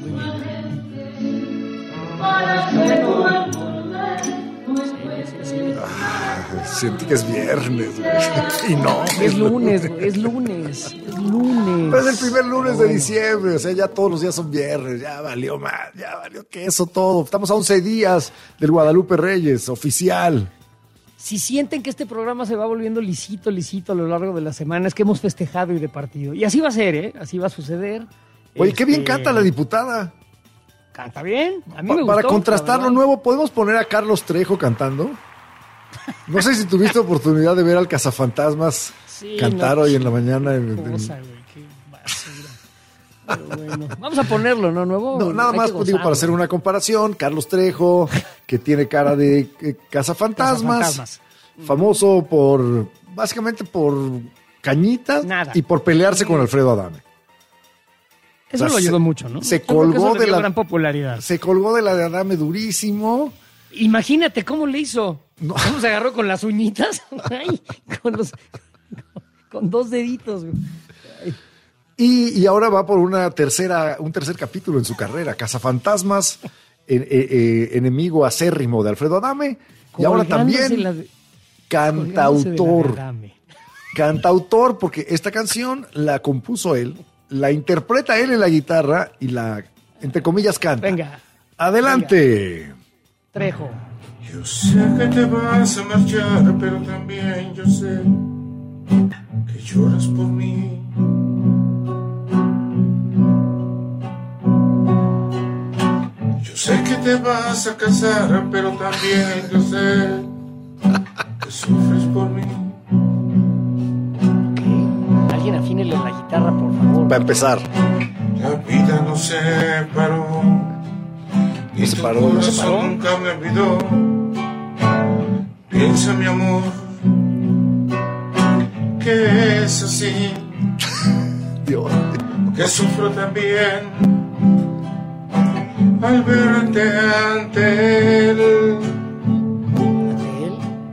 para que tú al volver no encuentres. Sentí que es viernes, güey. Y no. Es lunes, güey, es lunes, es lunes. Pero es el primer lunes de diciembre, o sea, ya todos los días son viernes, ya valió más, ya valió queso todo. Estamos a once días del Guadalupe Reyes, oficial. Si sienten que este programa se va volviendo lisito, lisito a lo largo de las semanas que hemos festejado y departido. Y así va a ser, ¿eh? Así va a suceder. Oye, qué bien Este, canta la diputada. Canta bien, a mí Pa- me Para gustó, contrastar la lo verdad. nuevo, ¿podemos poner a Carlos Trejo cantando? No sé si tuviste oportunidad de ver al Cazafantasmas Sí, cantar no, hoy en la mañana. En, qué en- cosa, güey, qué basura. Pero bueno, vamos a ponerlo, ¿no? Nuevo. No, nada hay más que pues, digo, para gozarlo. hacer una comparación, Carlos Trejo, que tiene cara de eh, cazafantasmas, Cazafantasmas. famoso por, básicamente por cañitas Nada. y por pelearse con Alfredo Adame. Eso O sea, lo ayudó se- mucho, ¿no? se Yo creo que colgó eso le de dio la- gran popularidad. Se colgó de la de Adame durísimo. Imagínate cómo le hizo. No. ¿Cómo se agarró con las uñitas? Ay, con los con dos deditos, güey. Y, y ahora va por una tercera, un tercer capítulo en su carrera, Cazafantasmas, en- eh, eh, enemigo acérrimo de Alfredo Adame, y ahora Colgándose también la de- colgándose cantautor. de la Adame. Cantautor, porque esta canción la compuso él, la interpreta él en la guitarra y la, entre comillas, canta. Venga, Adelante. Trejo. Yo sé que te vas a marchar, pero también yo sé que lloras por mí. Yo sé que te vas a casar, pero también yo sé que sufres por mí. Ok. Alguien afínele la guitarra, por favor. Va a empezar. La vida nos separó. Y se tu paró, no se corazón paró. nunca me olvidó. Piensa, mi amor, que es así, Dios. que sufro también al verte ante él. Él.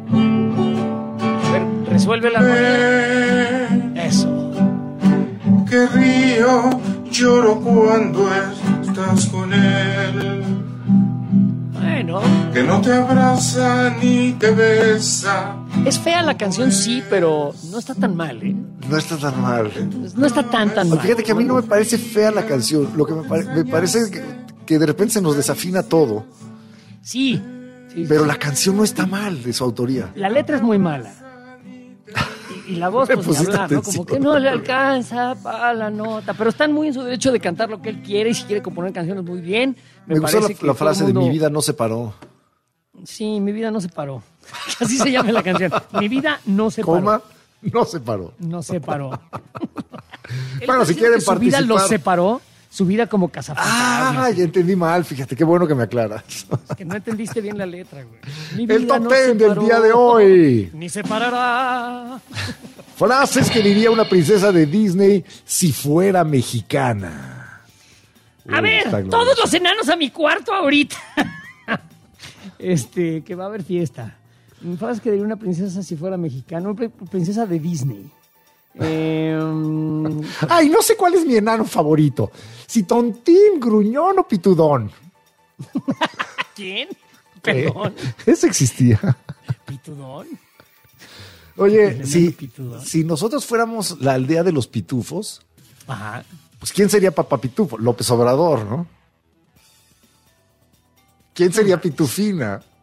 A ver, resuelve la Ven, Eso. que río, lloro cuando estás con él. Bueno. Que no te abraza ni te besa. Es fea la canción, sí, pero no está tan mal, ¿eh? No está tan mal. No está tan, tan mal. Fíjate que a mí no me parece fea la canción. Lo que me, pare- me parece que, que de repente se nos desafina todo. Sí. sí, Pero sí. la canción no está mal de su autoría. La letra es muy mala. Y, y la voz, Me pues, ni pusiste hablar, ¿no? atención. Como que no le alcanza para la nota. Pero están muy en su derecho de cantar lo que él quiere y si quiere componer canciones muy bien. Me, Me gustó la, parece que la todo el frase mundo- de mi vida no se paró. Sí, mi vida no se paró. Así se llama la canción. Mi vida no se Coma, paró. no se paró. No se paró. Él Bueno, si dice quieren que su vida lo participar. separó, su vida como cazafantasmas. Ah, ya entendí mal, fíjate, qué bueno que me aclaras. Es que no entendiste bien la letra, güey. Mi El vida top no ten se del paró, día de hoy. Ni se parará. Frases que diría una princesa de Disney si fuera mexicana. A Uy, ver, está glorioso. todos los enanos a mi cuarto ahorita. Este, que va a haber fiesta. Frases que diría una princesa si fuera mexicana, una pri- princesa de Disney. Eh, Ay, no sé cuál es mi enano favorito. Si tontín, gruñón o pitudón. ¿Quién? Perdón. Eso existía. ¿Pitudón? Oye, El si, enano pitudón. si nosotros fuéramos la aldea de los pitufos, Ajá. pues ¿quién sería papá pitufo? López Obrador, ¿no? ¿Quién sería Pitufina?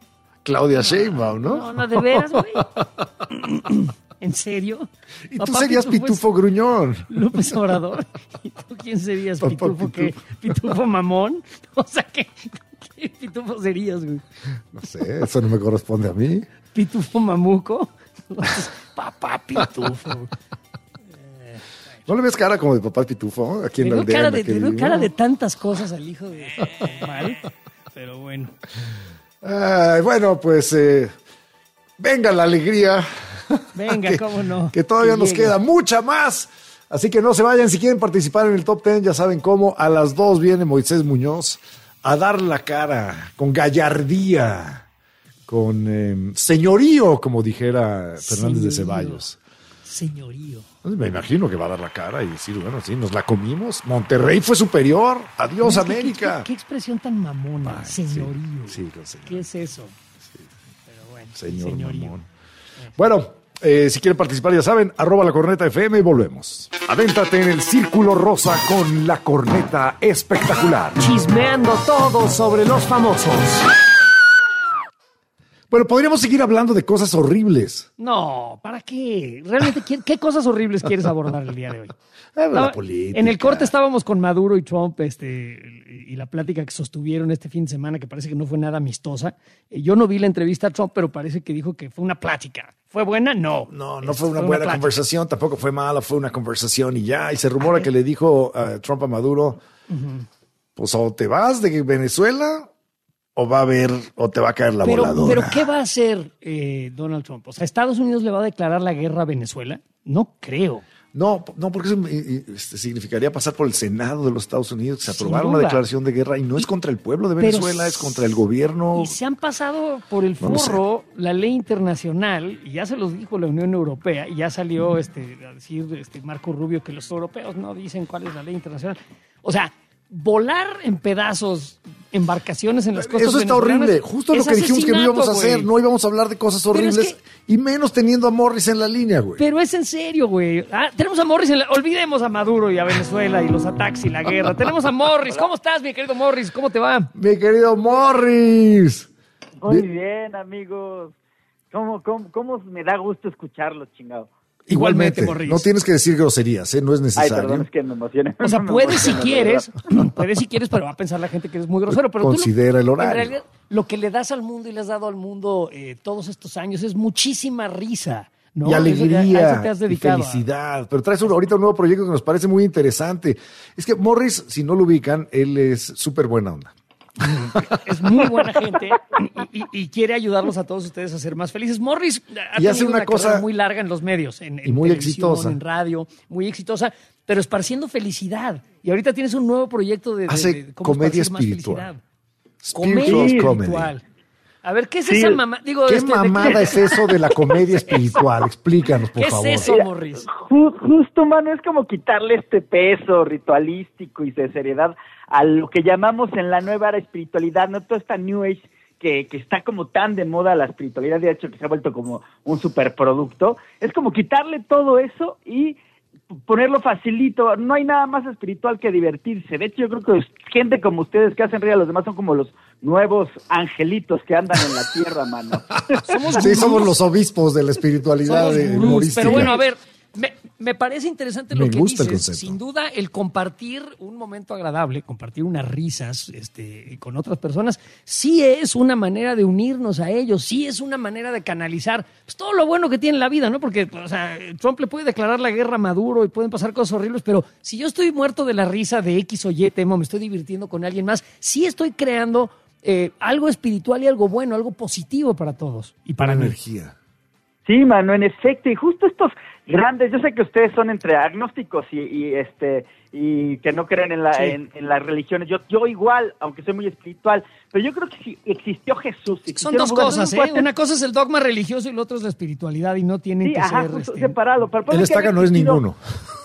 Claudia Sheinbaum, ¿no? No, no, de veras, güey. ¿En serio? Y tú serías Pitufo, Pitufo Gruñón. López Obrador. ¿Y tú quién serías? Papá ¿Pitufo qué? ¿Pitufo Mamón? O sea, ¿qué, qué pitufo serías, güey? No sé, eso no me corresponde a mí. ¿Pitufo Mamuco? Papá Pitufo. ¿No le ves cara como de papá Pitufo? Aquí en la aldea. Cara de, le cara de tantas cosas al hijo de mal, pero bueno. Ay, bueno, pues eh, venga la alegría. Venga, que, cómo no. Que todavía que nos llegue. queda mucha más. Así que no se vayan. Si quieren participar en el Top Ten, ya saben cómo. A las dos viene Moisés Muñoz a dar la cara con gallardía, con eh, señorío, como dijera Fernández señorío. de Ceballos. Señorío. Me imagino que va a dar la cara y decir, bueno, sí, nos la comimos. Monterrey fue superior. Adiós, América. ¿Qué, qué, qué expresión tan mamona? Ay, señorío. Sí, sí, lo sé. ¿Qué es eso? Sí. Pero bueno, señor señorío. Mamón. Bueno, eh, si quieren participar, ya saben, arroba la corneta F M y volvemos. Adéntrate en el círculo rosa con la corneta espectacular. Chismeando todo sobre los famosos. Bueno, podríamos seguir hablando de cosas horribles. No, ¿para qué? Realmente, ¿qué, qué cosas horribles quieres abordar el día de hoy? La no, política. En el corte estábamos con Maduro y Trump este, y la plática que sostuvieron este fin de semana, que parece que no fue nada amistosa. Yo no vi la entrevista a Trump, pero parece que dijo que fue una plática. ¿Fue buena? No. No, no fue una fue buena una conversación, tampoco fue mala, fue una conversación y ya. Y se rumora que le dijo uh, Trump a Maduro, uh-huh. pues o te vas de Venezuela... o va a haber, o te va a caer la pero, voladora. Pero, ¿qué va a hacer eh, Donald Trump? O sea, ¿Estados Unidos le va a declarar la guerra a Venezuela? No creo. No, no, porque eso este, significaría pasar por el Senado de los Estados Unidos, que se aprobara una declaración de guerra, y no es contra el pueblo de Venezuela, pero, es contra el gobierno. Y se han pasado por el forro no la ley internacional, y ya se los dijo la Unión Europea, y ya salió este, a decir este Marco Rubio que los europeos no dicen cuál es la ley internacional. O sea, volar en pedazos embarcaciones en las costas. Eso está horrible. Justo lo que dijimos que no íbamos a hacer. Wey. No íbamos a hablar de cosas horribles. Es que, y menos teniendo a Morris en la línea, güey. Pero es en serio, güey. Ah, tenemos a Morris en la... Olvidemos a Maduro y a Venezuela y los ataques y la guerra. Tenemos a Morris. ¿Cómo estás, mi querido Morris? ¿Cómo te va? Mi querido Morris. Muy bien, bien amigos. ¿Cómo, cómo, ¿Cómo me da gusto escucharlos, chingado? Igualmente, Igualmente Morris. No tienes que decir groserías, ¿eh? No es necesario. Ay, perdón, es que me emocioné. O sea, puedes si quieres, puedes si quieres, pero va a pensar la gente que eres muy grosero. Pero considera tú, el horario. En realidad, lo que le das al mundo y le has dado al mundo eh, todos estos años es muchísima risa. ¿No? Y alegría, eso te has dedicado, y felicidad. Pero traes un, ahorita un nuevo proyecto que nos parece muy interesante. Es que Morris, si no lo ubican, él es súper buena onda. Es muy buena gente y, y, y quiere ayudarlos a todos ustedes a ser más felices. Morris ha y hace una, una cosa muy larga en los medios, en, en y muy exitosa, en radio, muy exitosa, pero esparciendo felicidad. Y ahorita tienes un nuevo proyecto de, hace de, de cómo comedia espiritual. Comedia espiritual. A ver, ¿qué es sí. esa mamá? Digo, ¿Qué este, mamada de... es eso de la comedia espiritual? Explícanos, por ¿Qué favor. ¿Qué es eso, Morris? Just, justo, mano, es como quitarle este peso ritualístico y de seriedad a lo que llamamos en la nueva era espiritualidad, ¿no? Toda esta New Age que, que está como tan de moda la espiritualidad, de hecho que se ha vuelto como un superproducto. Es como quitarle todo eso y ponerlo facilito. No hay nada más espiritual que divertirse. De hecho, yo creo que gente como ustedes que hacen reír a los demás son como los nuevos angelitos que andan en la tierra, mano. ¿Somos sí, somos los obispos de la espiritualidad de humorística. Pero bueno, a ver, me, me parece interesante lo me que gusta dices. El Sin duda, el compartir un momento agradable, compartir unas risas este, con otras personas, sí es una manera de unirnos a ellos, sí es una manera de canalizar pues, todo lo bueno que tiene la vida, ¿no? Porque o sea, Trump le puede declarar la guerra a Maduro y pueden pasar cosas horribles, pero si yo estoy muerto de la risa de X o Y tema, me estoy divirtiendo con alguien más, sí estoy creando eh, algo espiritual y algo bueno, algo positivo para todos y para mí. Energía. Sí, mano, en efecto, y justo estos grandes, yo sé que ustedes son entre agnósticos y, y este y que no creen en, la, sí. en, en las religiones, yo yo igual, aunque soy muy espiritual, pero yo creo que si existió Jesús. Son dos cosas, ¿eh? Una cosa es el dogma religioso y la otra es la espiritualidad y no tienen sí, que ajá, ser... Justo este... separado. Pero el estaca no es ninguno.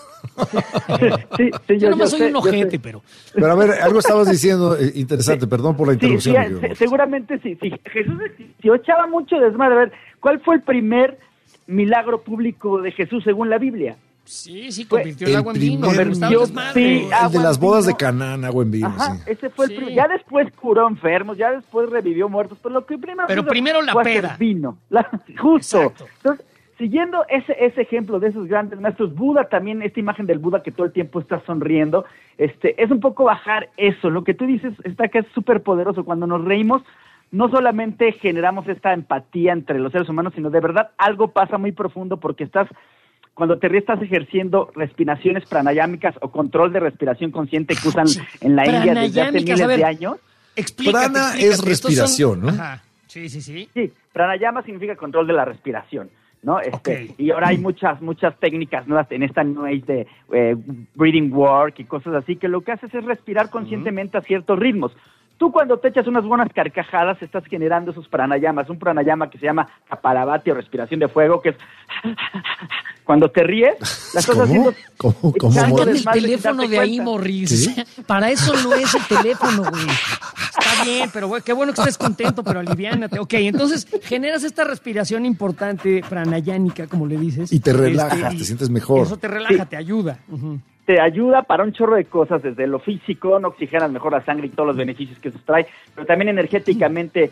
sí, sí, yo, yo nomás soy sé, un ojete, pero... Pero a ver, algo estabas diciendo eh, interesante, sí, perdón por la interrupción. Sí, sí, seguramente sí, sí. Jesús existió, echaba mucho desmadre. A ver, ¿cuál fue el primer milagro público de Jesús según la Biblia? Sí, sí, convirtió el, el agua en vino. primer Convirtió, sí, el de las bodas de Canaán, agua en vino. Ajá, sí. ese fue el Sí. primero. Ya después curó enfermos, ya después revivió muertos, pero lo que primero Pero hizo primero la fue hacer peda. vino. La- justo. Exacto. Entonces, siguiendo ese, ese ejemplo de esos grandes maestros, Buda también, esta imagen del Buda que todo el tiempo está sonriendo, este, es un poco bajar eso. Lo que tú dices está que es súper poderoso. Cuando nos reímos, no solamente generamos esta empatía entre los seres humanos, sino de verdad algo pasa muy profundo porque estás, cuando te ríes estás ejerciendo respiraciones pranayámicas o control de respiración consciente que usan en la India desde hace Pranayámicas, miles a ver. de años. Explícate, Prana explícate. es Estos respiración, son- ¿no? Ajá. Sí, sí, sí. Sí, pranayama significa control de la respiración, ¿no? Este, Ok. Y ahora hay muchas, muchas técnicas nuevas en esta New Age de eh, breathing work y cosas así, que lo que haces es respirar conscientemente a ciertos ritmos. Tú cuando te echas unas buenas carcajadas estás generando esos pranayamas, un pranayama que se llama Kapalabhati o respiración de fuego, que es cuando te ríes, la estás ¿Cómo? haciendo ¿Cómo? ¿Cómo? echando Sácate el desmadre sin teléfono darte de ahí, cuenta. Morris. Para eso no es el teléfono, güey. Está bien, pero güey, qué bueno que estés contento, pero aliviánate. Ok, entonces generas esta respiración importante, pranayánica, como le dices. Y te relajas, y te sientes mejor. Eso te relaja, Sí. te ayuda. Ujú. Te ayuda para un chorro de cosas, desde lo físico, no oxigenas mejor la sangre y todos los beneficios que eso trae, pero también energéticamente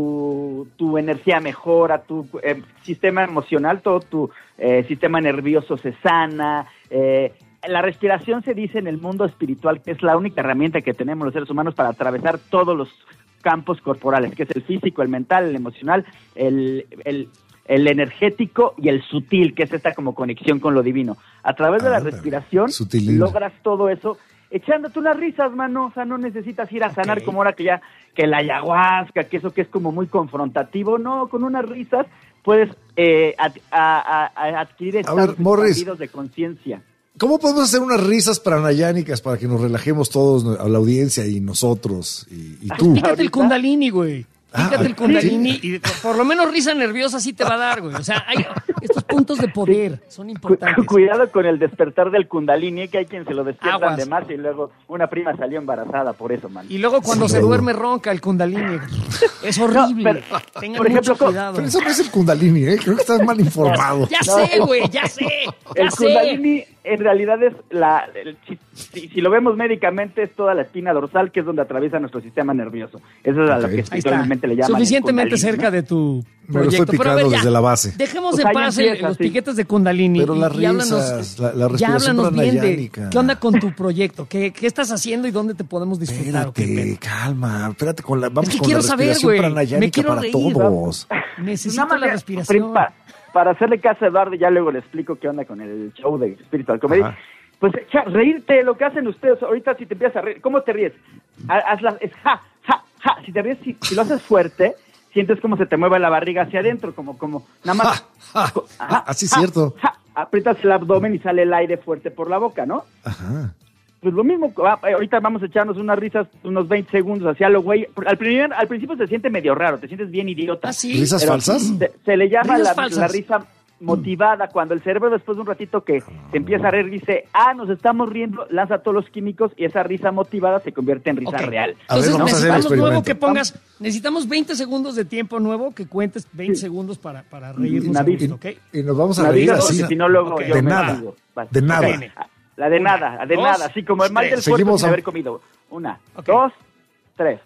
tu, tu energía mejora, tu eh, sistema emocional, todo tu eh, sistema nervioso se sana. Eh, la respiración se dice en el mundo espiritual que es la única herramienta que tenemos los seres humanos para atravesar todos los campos corporales, que es el físico, el mental, el emocional, el... el el energético y el sutil, que es esta como conexión con lo divino. A través de la Ándale, respiración sutilín. logras todo eso echándote unas risas, mano. O sea, no necesitas ir a sanar Ok. como ahora que ya, que la ayahuasca, que eso que es como muy confrontativo. No, con unas risas puedes eh, ad- a- a- a- adquirir A ver, estados Morris. expandidos de conciencia. ¿Cómo podemos hacer unas risas pranayánicas para que nos relajemos todos, a la audiencia y nosotros y, y tú? Pícate el Ahorita- kundalini, güey. Ah, Pícate el sí. kundalini y por, por lo menos risa nerviosa sí te va a dar, güey. O sea, hay estos puntos de poder son Cu- importantes. cuidado con el despertar del kundalini, que hay quien se lo despiertan Aguas. de más y luego una prima salió embarazada por eso, man. Y luego cuando Sí, se luego. duerme ronca el kundalini. Es horrible. No, pero, Tengan por ejemplo, mucho co- cuidado. Pero eso no es el kundalini, ¿eh? Creo que estás mal informado. Ya sé, güey, ya sé. Ya El sé. kundalini en realidad es la, el- si, si- si lo vemos médicamente es toda la espina dorsal que es donde atraviesa nuestro sistema nervioso. Eso es a lo Ok. que Ahí está. espiritualmente le llaman. el Suficientemente kundalini, cerca ¿no? de tu Me lo proyecto. estoy Pero a ver, picando ya, desde la base. Dejemos Pues de ahí paz el- empieza, los sí. piquetes de kundalini. Pero y- las y háblanos, risas, la- la ya respiración háblanos bien de pranayánica. qué onda con tu proyecto. ¿Qué, qué estás haciendo y dónde te podemos disfrutar? ¿O qué Espérate, pedo? calma, espérate con la, vamos Es que con quiero la saber, respiración güey. Me pranayánica quiero para reír, todos. Necesito Nada más la que- respiración. pa- para hacerle caso a Eduardo, ya luego le explico qué onda con el show de Spiritual Comedy. Ajá. Pues echa- reírte, lo que hacen ustedes. Ahorita si te empiezas a reír, ¿cómo te ríes? Ha- Hazla, es ja, ja, ja. Si te ríes, si, si lo haces fuerte, sientes como se te mueve la barriga hacia adentro, como, como, nada más. Ja, ja. co- Ah, así es cierto. ja. Aprietas el abdomen y sale el aire fuerte por la boca, ¿no? Ajá. Pues lo mismo, ah, ahorita vamos a echarnos unas risas, unos veinte segundos hacia lo güey. Al, primer- al principio se siente medio raro, te sientes bien idiota. ¿Ah, sí? ¿Risas Pero falsas? Se, se le llama Risas la, falsas. la risa motivada, cuando el cerebro después de un ratito que se empieza a reír dice, ah, nos estamos riendo, lanza todos los químicos y esa risa motivada se convierte en risa Ok. real. A ver, Entonces vamos a hacer el necesitamos nuevo experimento. que pongas, necesitamos veinte segundos de tiempo nuevo que cuentes veinte segundos para, para reírnos a Nadie- gusto, ¿ok? Y nos vamos a La reír vida, así. porque si no luego Ok. yo De me nada, digo. Vale. de nada. Viene. La de nada, de Dos, nada, así como el mal del tres. puerto Seguimos sin a- haber comido. Una, Ok. dos, tres.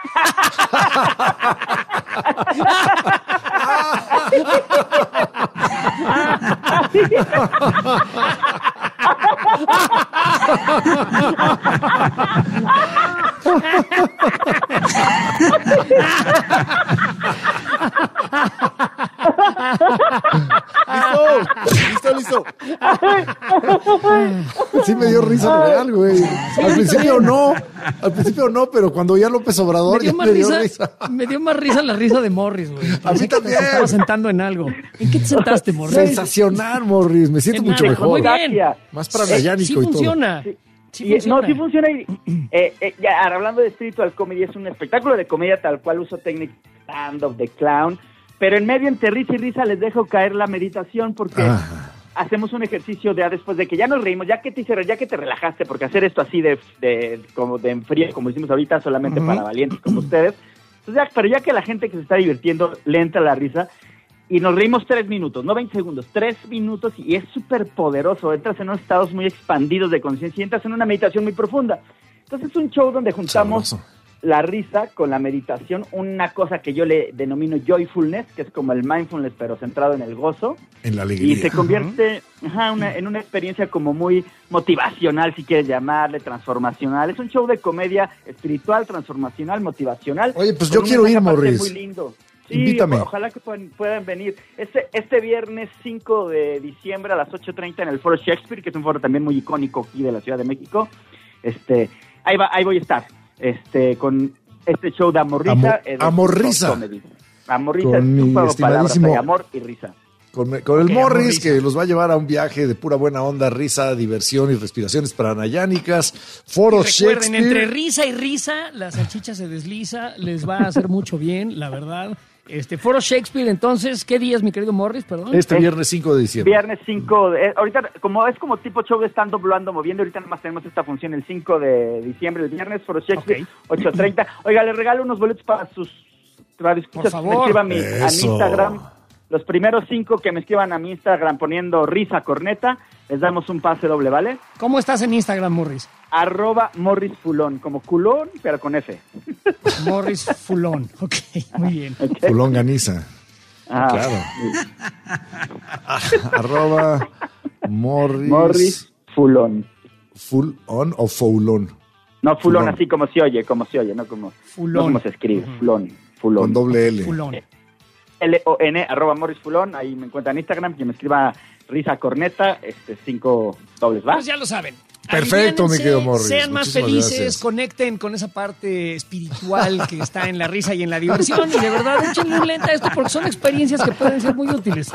Listo, listo, listo. Sí me dio risa real, güey. Al principio no, al principio no, pero cuando ya López Obrador Me dio, ya más me dio risa, risa. me dio más risa la risa de Morris, güey. Parecía que te también. estaba sentando en algo. ¿En qué te sentaste, Morris? Sensacional, Morris. Me siento En mucho nada. mejor. Muy bien. Más Eh, pranayánico sí y todo. funciona. Sí Y, funciona. no, sí funciona. Y, eh, eh, ya, hablando de Spiritual Comedy, es un espectáculo de comedia tal cual uso técnica stand-up de clown, pero en medio entre risa y risa les dejo caer la meditación porque Ah. hacemos un ejercicio de después de que ya nos reímos, ya que te hice reír, ya que te relajaste, porque hacer esto así de, de como de en frío, como hicimos ahorita, solamente Ujú. para valientes como ustedes. Entonces, ya, pero ya que la gente que se está divirtiendo le entra la risa, y nos reímos tres minutos, no veinte segundos, tres minutos, y es súper poderoso. Entras en unos estados muy expandidos de conciencia y entras en una meditación muy profunda. Entonces es un show donde juntamos Sabroso. la risa con la meditación, una cosa que yo le denomino joyfulness, que es como el mindfulness, pero centrado en el gozo. En la alegría. Y se convierte uh-huh. ajá, una, en una experiencia como muy motivacional, si quieres llamarle, transformacional. Es un show de comedia espiritual, transformacional, motivacional. Oye, pues yo quiero ir, Morris. Muy lindo. Sí, invítame. Ojalá que puedan, puedan venir. Este este viernes cinco de diciembre a las ocho treinta en el Foro Shakespeare, que es un foro también muy icónico aquí de la Ciudad de México. Este, ahí va, ahí voy a estar. Este, con este show de Amor Risa. Amor Risa. Amor Risa es un juego de palabras de amor y risa. Con, con el okay, Morris, que los va a llevar a un viaje de pura buena onda, risa, diversión y respiraciones pranayánicas. Foro Shakespeare. Recuerden, entre risa y risa, la salchicha se desliza, les va a hacer mucho bien, la verdad. Este Foro Shakespeare, entonces, ¿qué días, mi querido Morris? Perdón. Este viernes cinco de diciembre. Viernes cinco, de, ahorita, como es como tipo show de stand-up, lo ando moviendo, ahorita nada más tenemos esta función el cinco de diciembre, el viernes, Foro Shakespeare, okay. ocho treinta. Oiga, le regalo unos boletos para sus radioescuchas. Por favor. Me escriban a mi, a mi Instagram. Los primeros cinco que me escriban a mi Instagram poniendo risa corneta, les damos un pase doble, ¿vale? ¿Cómo estás en Instagram, Morris? Arroba Morris Fulón, como culón, pero con F. Morris Fulón, ok, muy bien. Okay. Fulón Ganiza. Ah, claro. Arroba Morris. Morris Fulón. ¿Full on o Foulón? No, Fulón, Fulón, así como se oye, como se oye, no como, Fulón. No como se escribe, uh-huh. Fulón, Fulón. Con doble L. Fulón. L O N, arroba Morris Fulón, ahí me encuentran en Instagram, que me escriba risa corneta, este, cinco dobles, ¿va? Pues ya lo saben. Perfecto, mi querido Morris. Sean más Muchísimas felices, gracias. Conecten con esa parte espiritual que está en la risa y en la diversión, y de verdad échenle un lenta a esto porque son experiencias que pueden ser muy útiles.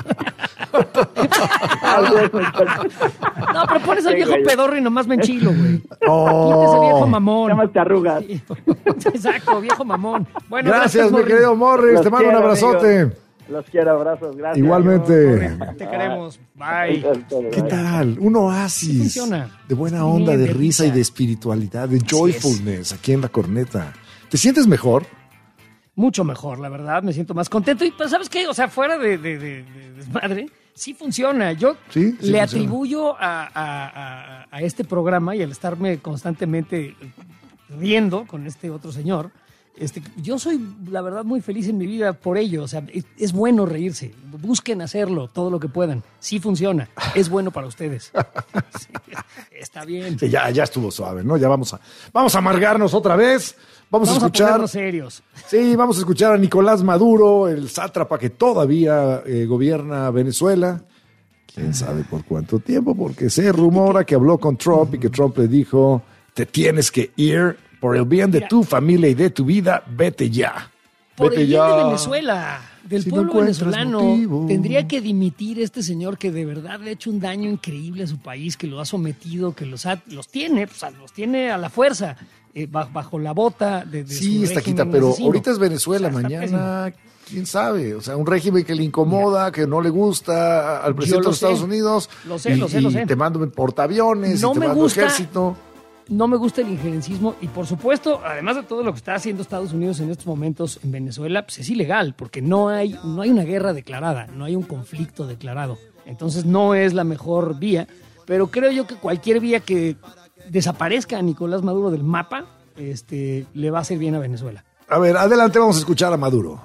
No, pero pones al viejo pedorro y nomás me enchilo, güey. Oh. Quítese, viejo mamón. Ya más te arrugas. Sí. Exacto, viejo mamón. Bueno, gracias, gracias mi querido Morris. Los Te mando quiero, un abrazote. Amigos. Los quiero, abrazos, gracias. Igualmente. Amigos. Te queremos. Bye. ¿Qué tal? Un oasis funciona. de buena onda, Bien, de de risa risa. y de espiritualidad, de joyfulness aquí en La Corneta. ¿Te sientes mejor? Mucho mejor, la verdad, me siento más contento. Y pues, ¿sabes qué? O sea, fuera de, de, de, de desmadre, sí funciona. Yo sí, sí le funciona. atribuyo a, a, a, a este programa y al estarme constantemente riendo con este otro señor. Este, yo soy, la verdad, muy feliz en mi vida por ello. O sea, es, es bueno reírse. Busquen hacerlo todo lo que puedan. Sí funciona. Es bueno para ustedes. Sí, está bien. Sí, ya, ya estuvo suave, ¿no? Ya vamos a, vamos a amargarnos otra vez. Vamos, Vamos a escuchar. a ponernos serios. Sí, vamos a escuchar a Nicolás Maduro, el sátrapa que todavía eh, gobierna Venezuela. Quién sabe por cuánto tiempo, porque se rumora que habló con Trump y que Trump le dijo: te tienes que ir. Por el bien de Mira, tu familia y de tu vida, vete ya. Por vete el bien ya. de Venezuela, del si pueblo no venezolano, motivo. Tendría que dimitir este señor que de verdad le ha hecho un daño increíble a su país, que lo ha sometido, que los, ha, los tiene, pues, los tiene a la fuerza, eh, bajo, bajo la bota de, de sí, su Estaquita, pero asesino. ahorita es Venezuela, o sea, mañana, quién sabe. O sea, un régimen que le incomoda, que no le gusta al presidente de los sé. Estados Unidos. Lo sé, y, lo sé, lo y sé. te mando en portaaviones, no y te me mando gusta, ejército. No me gusta el injerencismo y, por supuesto, además de todo lo que está haciendo Estados Unidos en estos momentos en Venezuela, pues es ilegal, porque no hay, no hay una guerra declarada, no hay un conflicto declarado. Entonces no es la mejor vía, pero creo yo que cualquier vía que desaparezca a Nicolás Maduro del mapa, este, le va a hacer bien a Venezuela. A ver, adelante, vamos a escuchar a Maduro.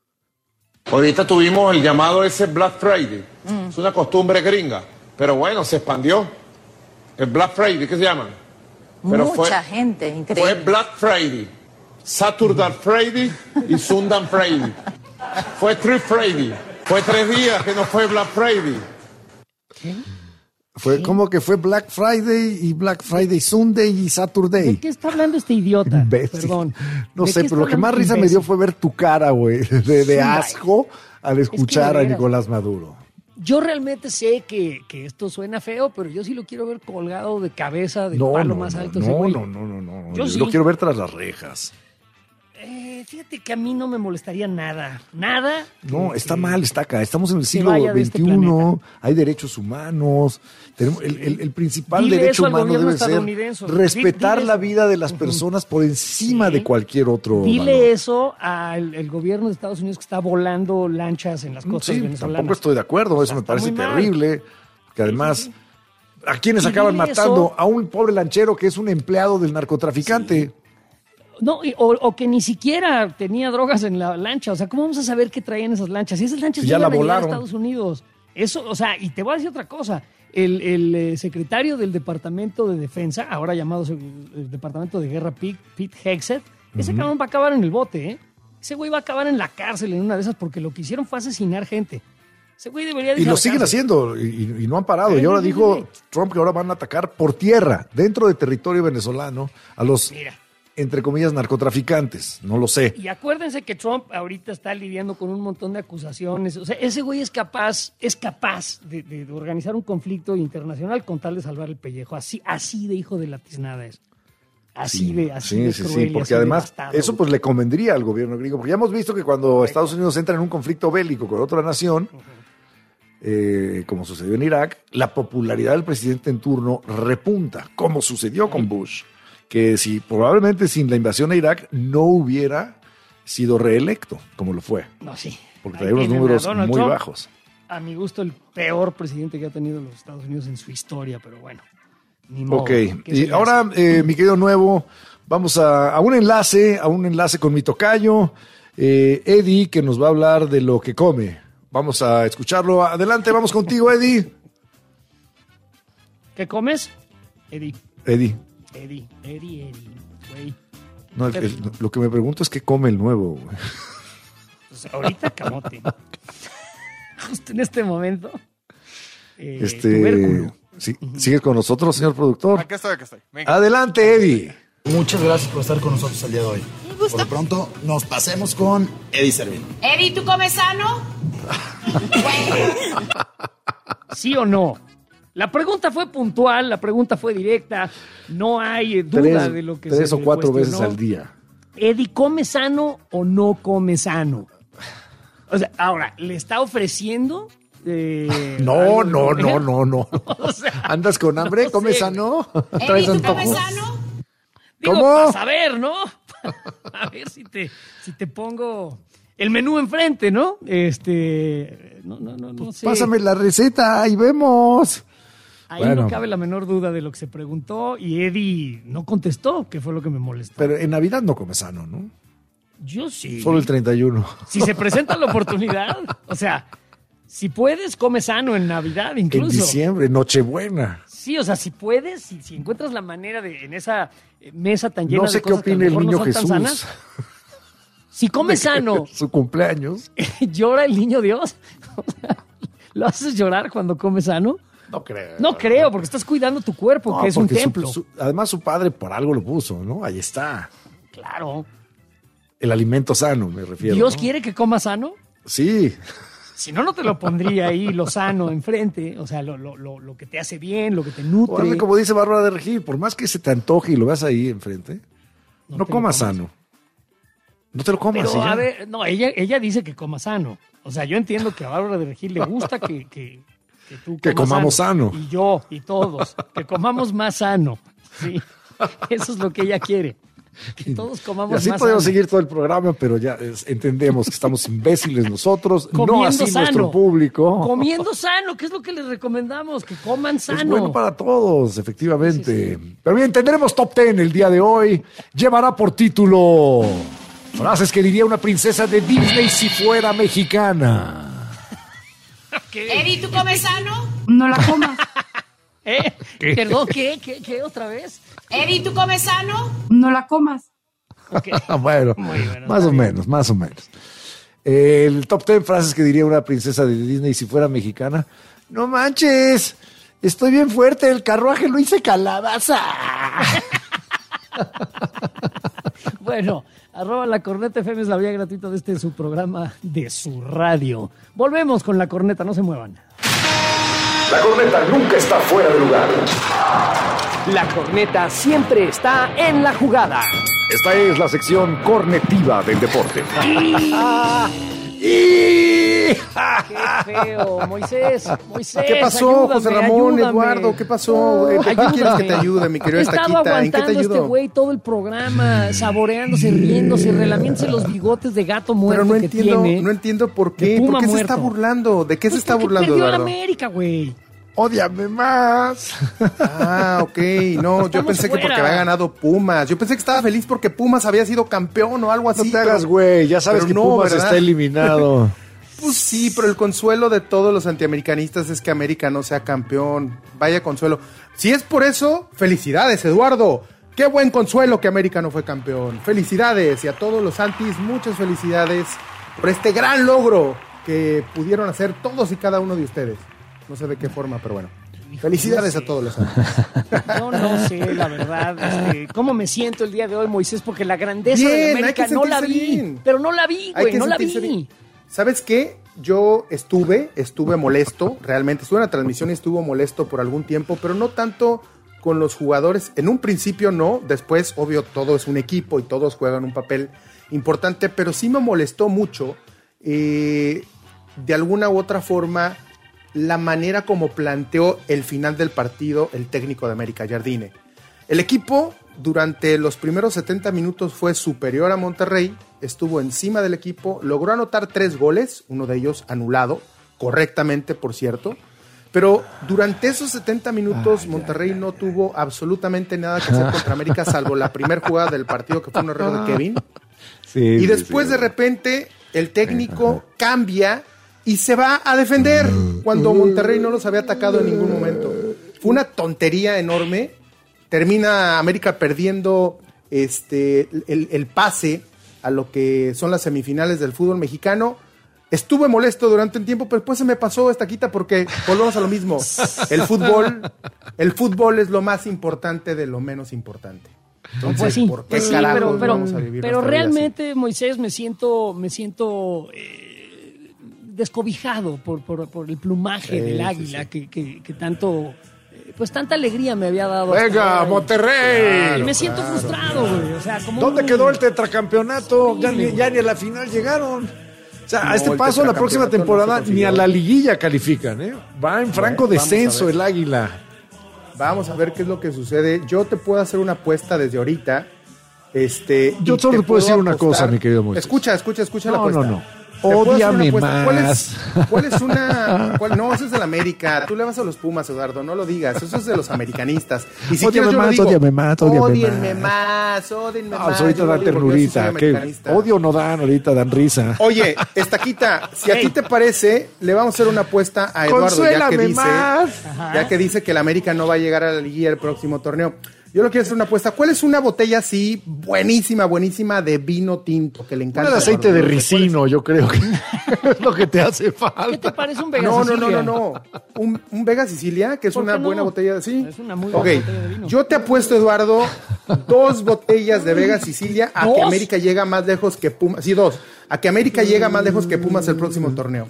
Ahorita tuvimos el llamado ese Black Friday. Mm. Es una costumbre gringa, pero bueno, se expandió. El Black Friday, ¿qué se llama? Pero Mucha fue, gente, increíble. Fue Black Friday, Saturday Friday y Sunday Friday. Fue Three Friday. Fue tres días que no fue Black Friday. ¿Qué? Fue como que fue Black Friday y Black Friday Sunday y Saturday. ¿De qué está hablando este idiota? Imbécil. Perdón. No sé, pero lo que más risa me dio fue ver tu cara, güey, de, de asco al escuchar es que a Nicolás Maduro. Yo realmente sé que, que esto suena feo, pero yo sí lo quiero ver colgado de cabeza del no, palo no, más no, alto. No, ese güey. no, no, no, no. Yo Yo sí. lo quiero ver tras las rejas. Eh, fíjate que a mí no me molestaría nada, nada. No, que, está que mal, está acá. Estamos en el siglo veintiuno, este hay derechos humanos. Tenemos, el, el, el principal Dile derecho humano debe ser estadounidense. respetar Dile la eso. vida de las personas por encima Sí. de cualquier otro Dile valor. eso al el gobierno de Estados Unidos que está volando lanchas en las costas Sí, venezolanas. tampoco estoy de acuerdo, eso me Está parece muy mal. terrible. Que además, Sí, sí, sí. ¿a quiénes Y acaban dile matando? eso. A un pobre lanchero que es un empleado del narcotraficante. No, y- o, o que ni siquiera tenía drogas en la lancha. O sea, ¿cómo vamos a saber qué traían esas lanchas? Si esas lanchas Si ya iban la a llegar a volaron. Estados Unidos. Eso, o sea, y te voy a decir otra cosa. El, el, eh, secretario del Departamento de Defensa, ahora llamado se- el Departamento de Guerra, Pete, Pete Hegseth, ese Ujú. cabrón va a acabar en el bote, ¿eh? Ese güey va a acabar en la cárcel en una de esas porque lo que hicieron fue asesinar gente. Ese güey debería de Y ir a lo la siguen cárcel. haciendo y, y no han parado. Sí, Y ahora sí, sí, dijo sí. Trump que ahora van a atacar por tierra, dentro de territorio venezolano, a los, Mira. entre comillas, narcotraficantes. No lo sé. Y acuérdense que Trump ahorita está lidiando con un montón de acusaciones. O sea, ese güey es capaz, es capaz de, de- de organizar un conflicto internacional con tal de salvar el pellejo. Así, así de hijo de la tiznada es. Así Sí, de, así sí, de sí, cruel sí, y porque así de además bastardo. eso pues le convendría al gobierno gringo, porque ya hemos visto que cuando Estados Unidos entra en un conflicto bélico con otra nación, eh, como sucedió en Irak, la popularidad del presidente en turno repunta, como sucedió con Bush, que si probablemente sin la invasión a Irak no hubiera sido reelecto, como lo fue, No, sí. porque Ahí traía unos tienen a números Donald muy Trump, bajos. A mi gusto, el peor presidente que ha tenido los Estados Unidos en su historia, pero bueno. Ni modo. Ok, ¿Qué se y le ahora, hace? eh, mi querido Nuevo, vamos a, a un enlace, a un enlace con mi tocayo, eh, Eddie, que nos va a hablar de lo que come. Vamos a escucharlo. Adelante, vamos contigo, Eddie. ¿Qué comes? Eddie. Eddie. Eddie, Eddie, Eddie, güey. No, el- el- lo que me pregunto es qué come el nuevo. güey. Pues ahorita camote. Justo en este momento. eh, Este, tubérculo. sí, ¿sigues con nosotros, señor productor? Aquí estoy, aquí estoy. Venga. Adelante, Eddie. Muchas gracias por estar con nosotros el día de hoy. Por lo pronto, nos pasemos con Eddie Servín. Eddie, ¿tú comes sano? ¿Sí o no? La pregunta fue puntual, la pregunta fue directa. No hay eh, duda Tres, de lo que tres se o le cuatro veces cuestionó. al día. Eddie, ¿come sano o no come sano? O sea, ahora, ¿le está ofreciendo? eh, No, algo de no, comer? no, no, no. O sea, ¿Andas con hambre? no ¿Comes sé, sano? Eddie, ¿Traes ¿tú antojo? comes sano? Digo, ¿Cómo? para saber, ¿no? A ver si te, si te pongo el menú enfrente, ¿no? Este, no, no, no, no sé. Pásame la receta y vemos. Ahí Bueno. no cabe la menor duda de lo que se preguntó y Eddie no contestó, que fue lo que me molestó. Pero en Navidad no come sano, ¿no? Yo sí. Solo el treinta y uno. Si se presenta la oportunidad, o sea, si puedes, come sano en Navidad incluso. En diciembre, Nochebuena. Sí, o sea, si puedes, si, si encuentras la manera de en esa eh, mesa tan llena No sé de qué cosas que a lo opina el mejor niño no son tan Jesús. sanas, si comes sano, Su cumpleaños. ¿llora el niño Dios? O sea, ¿lo haces llorar cuando comes sano? No creo. No creo, porque estás cuidando tu cuerpo, No, que es un porque su- templo. su- además, su padre por algo lo puso, ¿no? Ahí está. Claro. El alimento sano, me refiero. ¿Dios ¿no? quiere que comas sano? Sí. Si no, no te lo pondría ahí lo sano enfrente. O sea, lo, lo, lo, lo que te hace bien, lo que te nutre. O hazle como dice Bárbara de Regil, por más que se te antoje y lo veas ahí enfrente, no, No te lo comas comas. sano. No te lo comas. Pero y ya. a ver, no, ella, ella dice que coma sano. O sea, yo entiendo que a Bárbara de Regil le gusta que, que, que tú Que comas comamos sano. Y yo, y todos. Que comamos más sano. Sí. Eso es lo que ella quiere. Que todos Y comamos así más podemos sano. seguir todo el programa, pero ya es- entendemos que estamos imbéciles nosotros, no Comiendo así sano. nuestro público. Comiendo sano, ¿qué es lo que les recomendamos? Que coman sano. Es bueno para todos, efectivamente. Pero bien, tendremos Top Ten el día de hoy. Llevará por título frases que diría una princesa de Disney si fuera mexicana. Eddie, ¿tú comes sano? No la comas. ¿Eh? Perdón, ¿qué? ¿Qué? ¿Qué? ¿Otra vez? Eddie, ¿tú comes sano? No la comas. bueno, Muy bueno, más está o bien. menos, más o menos. El Top Ten frases que diría una princesa de Disney si fuera mexicana. No manches, estoy bien fuerte, el carruaje lo hice calabaza. Bueno, arroba la corneta F M es la vía gratuita de este su programa de su radio. Volvemos con la corneta, no se muevan. La corneta nunca está fuera de lugar. La corneta siempre está en la jugada. Esta es la sección cornetiva del deporte. ¡Qué feo! Moisés, Moisés, ¿Qué pasó, ayúdame, José Ramón, ayúdame. Eduardo? ¿Qué pasó? ¿En qué quieres que te ayude, mi querido He estado Estaquita? ¿En qué aguantando te a este ayudo? güey todo el programa, saboreándose, riéndose, relamiéndose los bigotes de gato muerto Pero no que entiendo, tiene. no entiendo por qué. De ¿Por puma qué se muerto. está burlando? ¿De qué se Pues está porque burlando, perdió Eduardo? la América, güey. Ódiame más. Ah, ok. No, yo Estamos pensé que fuera. porque había ganado Pumas. Yo pensé que estaba feliz porque Pumas había sido campeón o algo así. No te hagas, güey. Ya sabes pero que no, Pumas ¿verdad? está eliminado. Pues sí, pero el consuelo de todos los antiamericanistas es que América no sea campeón. Vaya consuelo. Si es por eso, felicidades, Eduardo. Qué buen consuelo que América no fue campeón. Felicidades y a todos los antis, muchas felicidades por este gran logro que pudieron hacer todos y cada uno de ustedes. No sé de qué forma, pero bueno. Felicidades a todos los antis. Yo no sé, la verdad, este, cómo me siento el día de hoy, Moisés, porque la grandeza Bien, de hay América que no la sentirse vi. bien. Pero no la vi, Hay güey, que no la sentirse vi. bien. ¿Sabes qué? Yo estuve, estuve molesto, realmente estuve en la transmisión y estuvo molesto por algún tiempo, pero no tanto con los jugadores. En un principio no, después obvio todo es un equipo y todos juegan un papel importante, pero sí me molestó mucho eh, de alguna u otra forma la manera como planteó el final del partido el técnico de América, Jardine. El equipo durante los primeros setenta minutos fue superior a Monterrey, estuvo encima del equipo, logró anotar tres goles, uno de ellos anulado, correctamente por cierto, pero durante esos setenta minutos ay, Monterrey ay, no ay, tuvo absolutamente nada que hacer contra América, salvo la primera jugada del partido que fue un error de Kevin. Sí, y después sí, sí. de repente el técnico cambia y se va a defender cuando Monterrey no los había atacado en ningún momento. Fue una tontería enorme. Termina América perdiendo este, el, el pase a lo que son las semifinales del fútbol mexicano. Estuve molesto durante un tiempo, pero después se me pasó esta quita porque volvemos a lo mismo. El fútbol, el fútbol es lo más importante de lo menos importante. Entonces, pues sí, ¿por qué pues sí, carajos pero, pero, vamos a vivir pero nuestra vida realmente, así? Moisés, me siento, me siento eh, descobijado por, por, por el plumaje Sí, del sí, águila sí. Que, que, que tanto, eh, pues tanta alegría me había dado. Venga, hasta Monterrey. ahora. Y me siento Claro, frustrado, güey. O sea, como ¿Dónde un- quedó el tetracampeonato? Ya ni, Horrible, ya ni a la final llegaron. O sea, No, a este el paso, la próxima tetracampeonato temporada no se ni a consiguió. la liguilla califican, ¿eh? Va en franco Bueno, vamos a descenso ver. el águila. Vamos a ver qué es lo que sucede. Yo te puedo hacer una apuesta desde ahorita. Este, Yo y solo te te puedo decir una apostar- cosa, mi querido Moisés. Escucha, escucha, escucha la No, apuesta. no, no. Te puedo hacer una Ódiame apuesta. ¿Cuál es, más. cuál es una...? cuál- no, eso es del América. Tú le vas a los Pumas, Eduardo. No lo digas. Eso es de los americanistas. Y si Ódiame quieres yo más, lo digo. ódiame más, ódiame Ódienme más. más, ódienme Ah, más. pues ahorita Yo lo dan digo porque yo sí soy ternurita. ¿Qué? americanista. Odio no dan, ahorita dan risa. Oye, Estaquita, si a ti te parece, le vamos a hacer una apuesta a Eduardo, ya que Consuélame dice, más. ya que dice que el América no va a llegar a la liguilla el próximo torneo. Yo lo quiero hacer una apuesta. ¿Cuál es una botella así buenísima, buenísima de vino tinto que le encanta? Una de aceite Eduardo? de ricino, yo creo que es lo que te hace ¿Qué falta. te parece un Vega No, no, no, Sicilia? no, no. Un, un Vega Sicilia, que es ¿Por una qué no? buena botella de sí. Es una muy Ok, buena botella de vino. yo te apuesto, Eduardo, dos botellas de Vega Sicilia a que ¿Dos? América llega más lejos que Pumas. Sí, dos. A que América llega más lejos que Pumas el próximo torneo.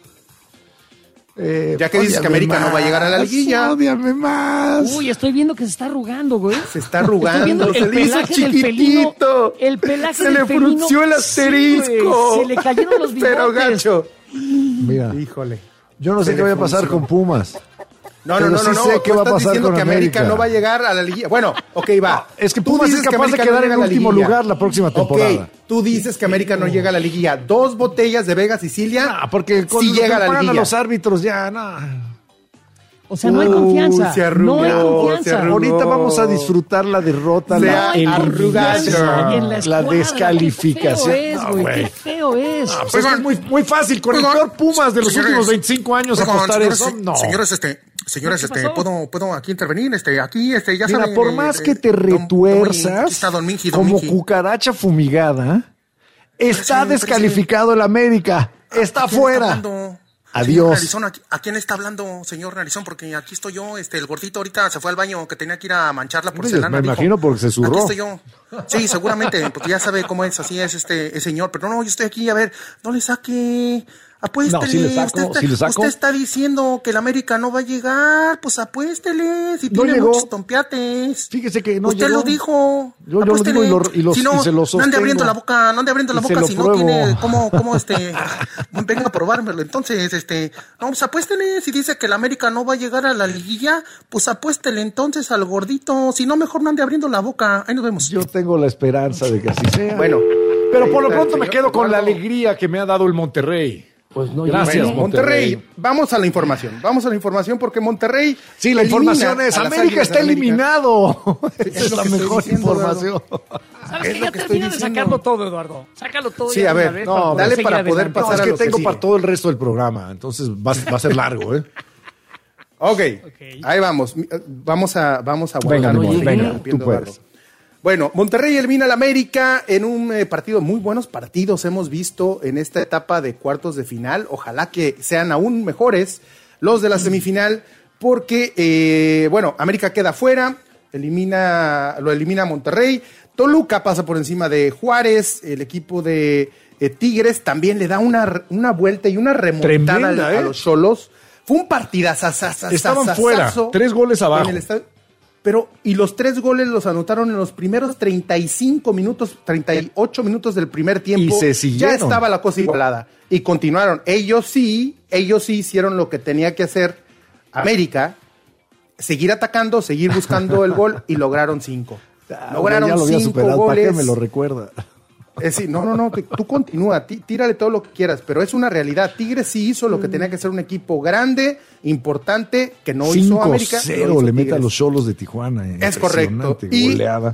Eh, Ya que dices que ódiame América no va a llegar a la más, liguilla. Ódiame más. Uy, estoy viendo que se está arrugando, güey. Se está Estoy viendo arrugando, el se le hizo pelaje del felino. chiquitito. El pelaje Se del le felino. frunció el Sí, asterisco. güey, se le cayeron los bigotes. Pero gacho. Mira, Híjole. yo no sé Se qué le vaya a pasar frunció. con Pumas. No, no, Pero no, sí no, no. sé Tú qué va a estás pasar diciendo con que América. América. no va a llegar a la liguilla. Bueno, ok, va. Es que Tú Pumas es dices que capaz de América quedar no en llega a la último liguilla. lugar la próxima temporada. Ok, tú dices que América no llega a la liguilla. Dos botellas de Vega Sicilia. Ah, porque con sí lo llega a que la pagan liguilla. a los árbitros ya, no. O sea, no hay Uy, confianza. se arrugó, no hay se confianza. arrugó. Ahorita vamos a disfrutar la derrota, Se la arrugaron. eliminación, En la, la escuadra, descalificación. Qué feo es, No, güey. güey. Qué feo es. Ah, pues es muy, muy fácil. Con el peor Pumas de los señores, últimos veinticinco años oigan, apostar señores, eso, no. Señores, este, señores, ¿Qué este, pasó? puedo, puedo aquí intervenir, este, aquí, este, ya Mira, saben. por eh, más eh, que te don- don Mini, aquí retuerzas, está don Minji, don como Minji. cucaracha fumigada, está Espérese, descalificado el América. Está ¿A quién fuera. está hablando? Adiós. Señor Narizón, ¿a, a quién está hablando, señor Narizón? Porque aquí estoy yo, este, el gordito ahorita se fue al baño que tenía que ir a manchar la porcelana. Me dijo. imagino porque se zurró. Aquí estoy yo. Sí, seguramente, porque ya sabe cómo es, así es este el señor. Pero no, yo estoy aquí, a ver, no le saque. Apuéstele. No, si le saco, usted, está, si le saco. usted está diciendo que el América no va a llegar, pues apuéstele. Si No tiene llegó. muchos tompiates. Fíjese que no Usted llegó. lo dijo. Yo, yo lo digo y, lo, y, los, si no, y se lo sostengo. no ande abriendo la boca, no ande abriendo la Y se boca lo si no pruebo. tiene cómo, cómo este, venga a probármelo. Entonces, este, no, pues apuéstele. Si dice que el América no va a llegar a la liguilla, pues apuéstele entonces al gordito. Si no, mejor no ande abriendo la boca. Ahí nos vemos. Yo tengo la esperanza de que así sea. Bueno, pero por lo está pronto el me señor quedo con la Eduardo. alegría que me ha dado el Monterrey. Pues no, Gracias, Bueno, Monterrey. Monterrey. Vamos a la información. Vamos a la información porque Monterrey. Sí, la elimina información es: a las América Águilas está del América. eliminado. Esa es es lo la que estoy mejor diciendo, información. ¿Sabes Es qué? lo Ya que estoy termina de diciendo. sacarlo todo, Eduardo. Sácalo todo. Sí, ya a de una ver, vez no, para poder dale seguir para poder adelante. pasar No, es a que lo que tengo sigue. para todo el resto del programa, entonces va, va a ser largo, ¿eh? Ok, ahí vamos. Vamos a, vamos a Venga, aguantar. mi amor, Venga, venga, Piendo tú puedes. Eduardo. Bueno, Monterrey elimina al América en un eh, partido, muy buenos partidos hemos visto en esta etapa de cuartos de final. Ojalá que sean aún mejores los de la semifinal, porque, eh, bueno, América queda fuera, elimina, lo elimina Monterrey. Toluca pasa por encima de Juárez, el equipo de eh, Tigres también le da una, una vuelta y una remontada Tremenda, al- a ¿eh? los Cholos. Fue un partidazazazazazo. Estaban fuera, tres goles abajo. En el estadio. Pero, y los tres goles los anotaron en los primeros treinta y cinco minutos, treinta y ocho minutos del primer tiempo. Y se siguieron. Ya estaba la cosa igualada. Y continuaron. Ellos sí, ellos sí hicieron lo que tenía que hacer América, seguir atacando, seguir buscando el gol, y lograron cinco. Lograron ya lo había cinco superado, ¿para qué goles. me lo recuerda? Es decir, no, no, no, que tú continúa, tí- tírale todo lo que quieras, pero es una realidad. Tigres sí hizo lo que tenía que ser un equipo grande, importante, que no hizo América. lo cinco cero hizo le mete a Tigres. los Cholos de Tijuana. eh, Es correcto. impresionante, Y- goleada.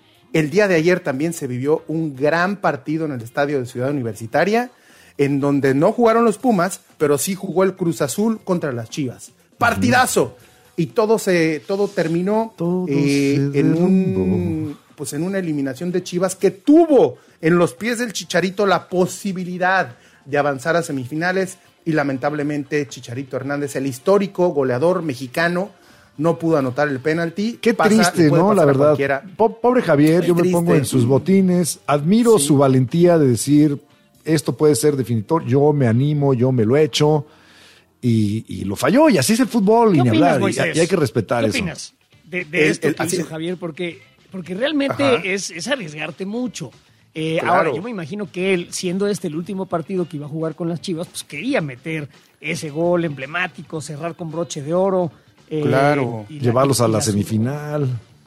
El día de ayer también se vivió un gran partido en el estadio de Ciudad Universitaria, en donde no jugaron los Pumas, pero sí jugó el Cruz Azul contra las Chivas. ¡Partidazo! Y todo se, todo terminó eh, se en un, pues en una eliminación de Chivas que tuvo en los pies del Chicharito la posibilidad de avanzar a semifinales, y lamentablemente Chicharito Hernández, el histórico goleador mexicano, no pudo anotar el penalti. Qué Pasa- triste, le puede ¿no? La pasar a verdad. cualquiera. Po- Pobre Javier, Es yo me triste. pongo en sus botines. Admiro Sí. su valentía de decir, esto puede ser definitorio, yo me animo, yo me lo echo. Y, y lo falló, y así es el fútbol, y ¿Qué ni opinas, hablar. Y, Moisés? y hay que respetar ¿Qué eso. opinas de, de El- esto el- que así- hizo Javier? Porque, porque realmente Ajá. es, es arriesgarte mucho. Eh, Claro. Ahora, yo me imagino que él, siendo este el último partido que iba a jugar con las Chivas, pues quería meter ese gol emblemático, cerrar con broche de oro. eh, Claro. y la- Llevarlos a y la la- semifinal.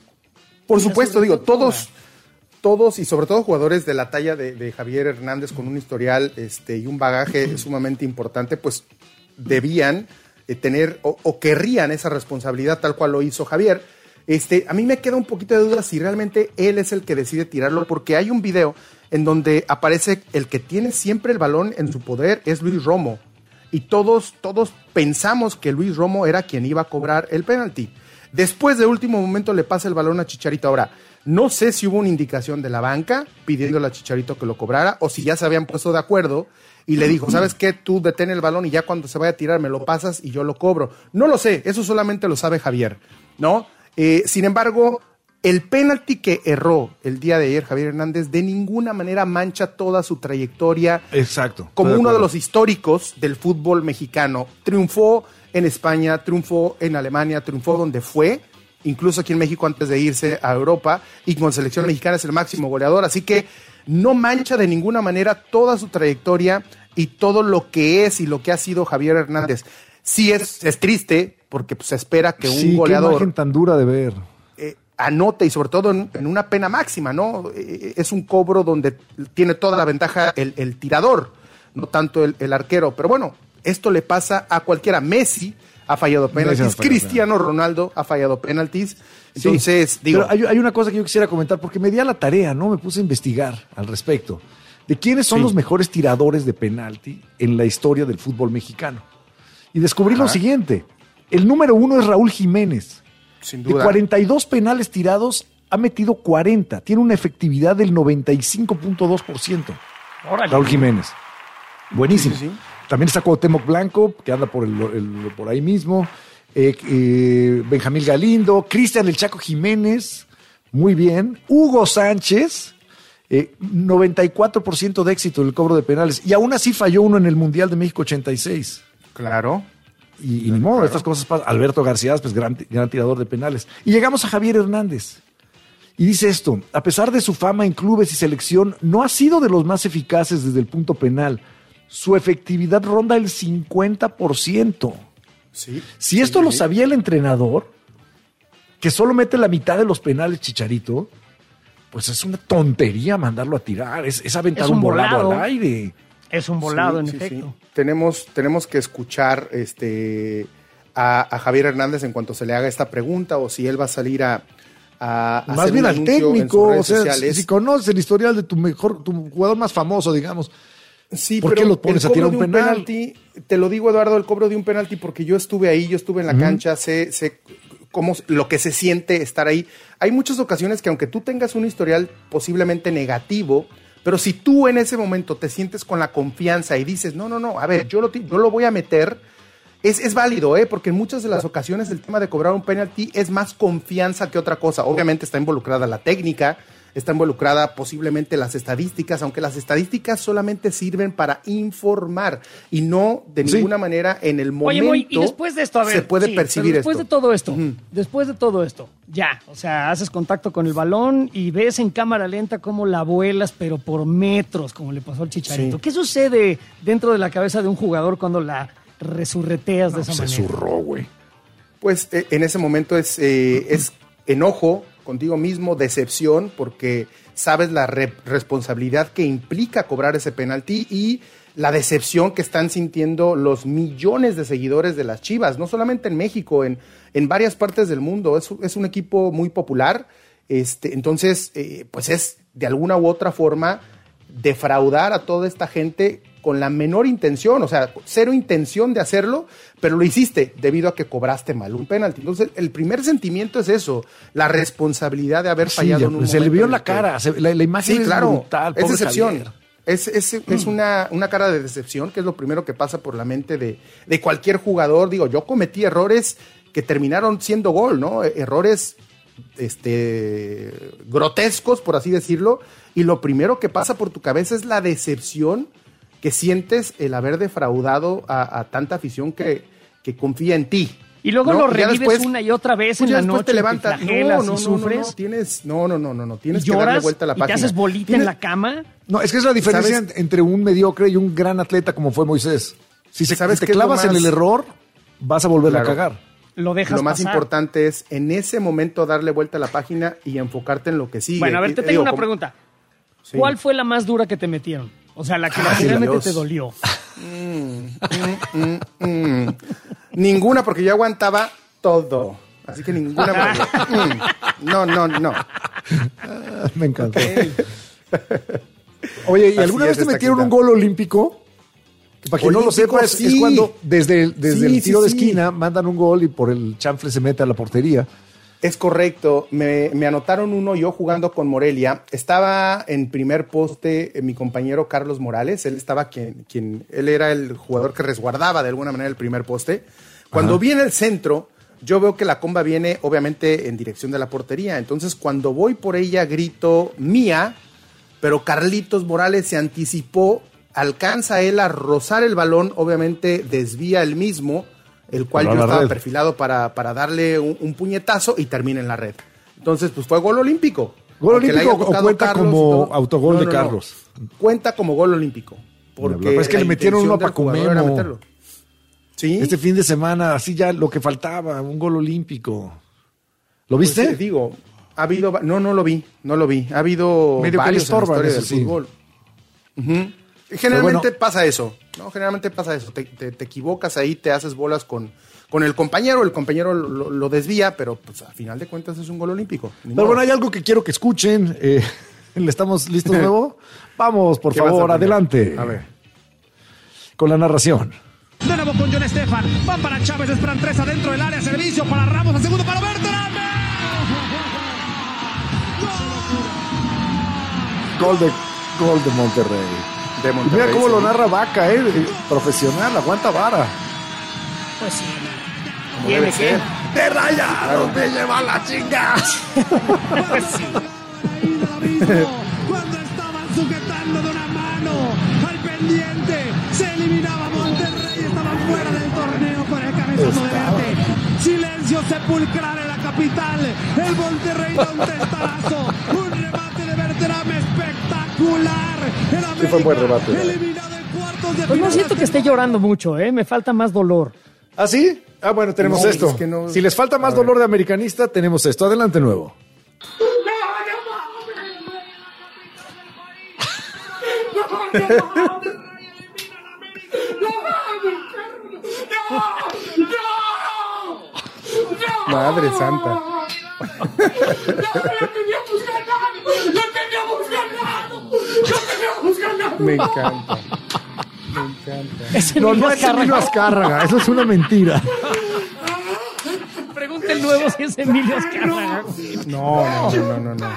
Por Y la supuesto, digo, sobrecarga. todos, todos y sobre todo jugadores de la talla de, de Javier Hernández con un historial este, y un bagaje sumamente importante, pues debían eh, tener o, o querrían esa responsabilidad tal cual lo hizo Javier. Este, a mí me queda un poquito de duda si realmente él es el que decide tirarlo, porque hay un video en donde aparece el que tiene siempre el balón en su poder, es Luis Romo. Y todos, todos pensamos que Luis Romo era quien iba a cobrar el penalti. Después de último momento le pasa el balón a Chicharito. Ahora, no sé si hubo una indicación de la banca pidiéndole a Chicharito que lo cobrara, o si ya se habían puesto de acuerdo y le dijo, ¿sabes qué? Tú detén el balón y ya cuando se vaya a tirar me lo pasas y yo lo cobro. No lo sé, eso solamente lo sabe Javier, ¿no? Eh, sin embargo, el penalti que erró el día de ayer Javier Hernández de ninguna manera mancha toda su trayectoria Exacto. como estoy uno de acuerdo. los históricos del fútbol mexicano. Triunfó en España, triunfó en Alemania, triunfó donde fue, incluso aquí en México antes de irse a Europa, y con selección mexicana es el máximo goleador, así que no mancha de ninguna manera toda su trayectoria y todo lo que es y lo que ha sido Javier Hernández. Sí es, es triste, porque pues, se espera que un Sí, qué goleador imagen tan dura de ver. eh, anote, y sobre todo en, en una pena máxima, ¿no? Eh, es un cobro donde tiene toda la ventaja el, el tirador, no tanto el, el arquero. Pero bueno, esto le pasa a cualquiera. Messi ha fallado penaltis, Messi ha fallado Cristiano Ronaldo ha fallado penaltis. Entonces, Sí, digo, pero hay, hay una cosa que yo quisiera comentar, porque me di a la tarea, ¿no? Me puse a investigar al respecto de quiénes son Sí. los mejores tiradores de penalti en la historia del fútbol mexicano. Y descubrí lo Ajá. siguiente. El número uno es Raúl Jiménez. sin De duda. cuarenta y dos penales tirados, ha metido cuarenta. Tiene una efectividad del noventa y cinco punto dos por ciento. Órale. Raúl Jiménez. Buenísimo. Sí, sí, sí. También está Cuauhtémoc Blanco, que anda por, el, el- por ahí mismo. Eh, eh, Benjamín Galindo. Cristian El Chaco Jiménez. Muy bien. Hugo Sánchez. Eh, noventa y cuatro por ciento de éxito en el cobro de penales. Y aún así falló uno en el Mundial de México ochenta y seis. Claro. Y, y ni modo, claro. Estas cosas pasan. Alberto García, pues gran, gran tirador de penales. Y llegamos a Javier Hernández. Y dice esto: a pesar de su fama en clubes y selección, no ha sido de los más eficaces desde el punto penal. Su efectividad ronda el cincuenta por ciento. Sí, si sí, esto sí. lo sabía el entrenador, que solo mete la mitad de los penales Chicharito, pues es una tontería mandarlo a tirar. Es, es aventar es un, un volado, volado al aire. Es un volado, sí, en sí, efecto. Sí. Tenemos, tenemos que escuchar este, a, a Javier Hernández en cuanto se le haga esta pregunta o si él va a salir a... A más bien al técnico, o sea, si, si conoces el historial de tu mejor, tu jugador más famoso, digamos, sí, ¿por pero qué lo pones a tirar un, un penal? Penalti, te lo digo, Eduardo, el cobro de un penalti, porque yo estuve ahí, yo estuve en la uh-huh. cancha, sé, sé cómo, lo que se siente estar ahí. Hay muchas ocasiones que aunque tú tengas un historial posiblemente negativo, pero si tú en ese momento te sientes con la confianza y dices, no, no, no, a ver, yo lo, yo lo voy a meter. Es, es válido, ¿eh? Porque en muchas de las ocasiones el tema de cobrar un penalti es más confianza que otra cosa. Obviamente está involucrada la técnica, está involucrada posiblemente las estadísticas, aunque las estadísticas solamente sirven para informar y no de sí. ninguna manera en el momento. Oye, Moy, y después de esto, a ver, se puede sí, percibir después esto. de todo esto, uh-huh. después de todo esto, ya, o sea, haces contacto con el balón y ves en cámara lenta cómo la vuelas, pero por metros, como le pasó al Chicharito. Sí. ¿Qué sucede dentro de la cabeza de un jugador cuando la resurreteas no, de esa se manera? Se zurró, güey. Pues eh, en ese momento es, eh, es enojo contigo mismo, decepción, porque sabes la re- responsabilidad que implica cobrar ese penalti y la decepción que están sintiendo los millones de seguidores de las Chivas, no solamente en México, en, en varias partes del mundo. Es, es un equipo muy popular, este, entonces, eh, pues es de alguna u otra forma defraudar a toda esta gente con la menor intención, o sea, cero intención de hacerlo, pero lo hiciste debido a que cobraste mal un penalti. Entonces, el primer sentimiento es eso, la responsabilidad de haber fallado sí, en un momento. Se le vio en la cara, se, la, la imagen sí, es claro, brutal. Es decepción. Javier. Es, es, es una, una cara de decepción, que es lo primero que pasa por la mente de, de cualquier jugador. Digo, yo cometí errores que terminaron siendo gol, ¿no? Errores este, grotescos, por así decirlo, y lo primero que pasa por tu cabeza es la decepción que sientes el haber defraudado a, a tanta afición que, que confía en ti. Y luego ¿no? lo revives después, una y otra vez en ya la después noche, te levantas, te flagelas no, no, y no, sufres. No, no, tienes, no, no, no, no, no, tienes ¿Y que lloras, darle vuelta a la y página. te haces bolita ¿Tienes? en la cama? No, es que es la diferencia ¿Sabes? entre un mediocre y un gran atleta como fue Moisés. Si, se, si te clavas en el error, vas a volver claro. a cagar. Lo dejas Lo más pasar. importante es en ese momento darle vuelta a la página y enfocarte en lo que sigue. Bueno, a ver, te y, tengo digo, una como... pregunta. Sí. ¿Cuál fue la más dura que te metieron? O sea, la que Ay, realmente te dolió. Mm, mm, mm, mm. Ninguna, porque yo aguantaba todo. Así que ninguna. mm, no, no, no. Me encantó. Oye, ¿y alguna vez te metieron un gol olímpico? Para quien no lo sepa, sí. es cuando desde, desde sí, el tiro sí, de esquina sí. mandan un gol y por el chanfle se mete a la portería. Es correcto, me, me anotaron uno yo jugando con Morelia. Estaba en primer poste eh, mi compañero Carlos Morales, él estaba quien, quien, él era el jugador que resguardaba de alguna manera el primer poste. Cuando Ajá. viene el centro, yo veo que la comba viene obviamente en dirección de la portería. Entonces cuando voy por ella grito mía, pero Carlitos Morales se anticipó, alcanza él a rozar el balón, obviamente desvía el mismo, el cual yo estaba red. perfilado para, para darle un, un puñetazo y termina en la red. Entonces, pues fue gol olímpico. ¿Gol olímpico o cuenta Carlos, como no, autogol no, no, de Carlos? No. Cuenta como gol olímpico. Porque es que le metieron uno a Paco Memo. ¿Sí? Este fin de semana, así ya lo que faltaba, un gol olímpico. ¿Lo viste? Pues, digo, ha habido... No, no lo vi, no lo vi. Ha habido Medio varios estorban, en la historia del sí. fútbol. Uh-huh. Generalmente bueno, pasa eso, ¿no? Generalmente pasa eso. Te, te, te equivocas ahí, te haces bolas con, con el compañero, el compañero lo, lo desvía, pero pues a final de cuentas es un gol olímpico. Pero bueno, hay algo que quiero que escuchen. Eh, ¿Estamos listos de nuevo? Vamos, por favor, adelante. A ver. Con la narración. De nuevo con John Estefan. Van para Chávez, esperan tres adentro del área. Servicio para Ramos, al segundo para Bertrand. Gol de, gol de Monterrey. De Monterrey. Mira cómo sí. lo narra Vaca, eh, profesional, aguanta vara. Pues sí. ¿Tiene que? ¡De Rayados me lleva la chinga! Pues sí. de una mano al pendiente. Se eliminaba Monterrey, estaban fuera del torneo con el cabezazo de Verte. Silencio sepulcral en la capital. El Monterrey da un testazo. Un remate de Berterame espectacular. El América Sí, fue un buen remate. eliminado en cuartos de Pues no final. siento que esté llorando mucho, ¿eh? Me falta más dolor. ¿Ah, sí? Ah, bueno, tenemos No, esto. es que no- Si les falta más A ver. dolor de americanista, tenemos esto. Adelante, nuevo. Madre santa. Me encanta. Me encanta. Es No, Emilio no es Emilio Azcárraga. Azcárraga. Eso es una mentira. Pregunta el nuevo si es Emilio Azcárraga. No, no, no, no, no.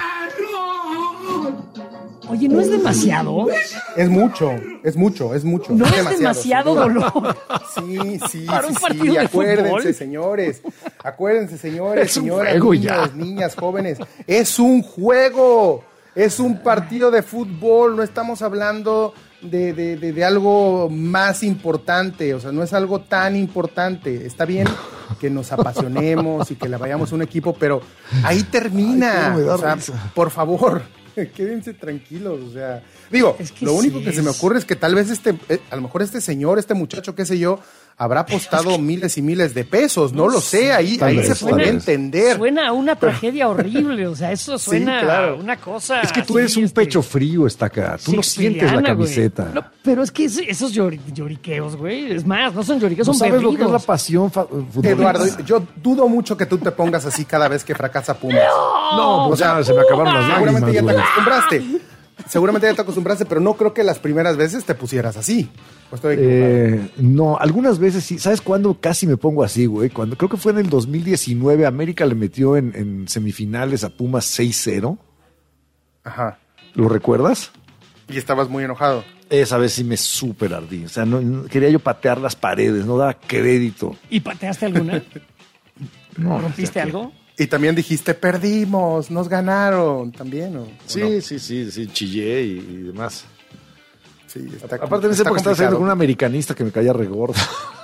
Oye, ¿no es demasiado? Es mucho, es mucho, es mucho. No es demasiado, demasiado sin duda. dolor. Sí, sí, Para un sí, partido sí. de Acuérdense, fútbol. señores. Acuérdense, señores, Es un señoras, juego niños, ya. niñas, jóvenes. Es un juego. Es un partido de fútbol. No estamos hablando de, de, de, de algo más importante. O sea, no es algo tan importante. Está bien que nos apasionemos y que le vayamos a un equipo, pero ahí termina. Ay, cómo me da O sea, risa. por favor. Quédense tranquilos, o sea, digo, Es que lo único sí que se me es. ocurre es que tal vez este, eh, a lo mejor este señor, este muchacho, qué sé yo, habrá apostado miles y miles de pesos, no lo sé, ahí, tal ahí vez, se tal podría vez. entender. Suena a una tragedia horrible, o sea, eso suena claro. a una cosa. Es que tú así, eres un este, pecho frío, Estaca. Tú no sientes la shakespeariana, güey. camiseta. No, pero es que es- esos llori- lloriqueos, güey, es más, no son lloriqueos, ¿No son sabes lo que es la berridos. pasión fa- futbolística? Eduardo, yo dudo mucho que tú te pongas así cada vez que fracasa Pumas. No, pues ya se me acabaron las Seguramente ya lágrimas, te güey. acostumbraste. Seguramente ya te acostumbraste, pero no creo que las primeras veces te pusieras así. ¿O estoy equivocado? Eh, no, algunas veces sí. ¿Sabes cuándo casi me pongo así, güey? Cuando creo que fue en el dos mil diecinueve, América le metió en, en semifinales a Pumas seis cero. Ajá. ¿Lo recuerdas? Y estabas muy enojado. Esa vez sí me súper ardí. O sea, no, no- quería yo patear las paredes, no daba crédito. ¿Y pateaste alguna? No, ¿Rompiste o sea que- algo? Y también dijiste, perdimos, nos ganaron, también, ¿o? ¿o Sí, no? sí, sí, sí, chillé y, y demás. Sí, está, Aparte en ese está época estaba saliendo complicado. con un americanista que me caía regordo.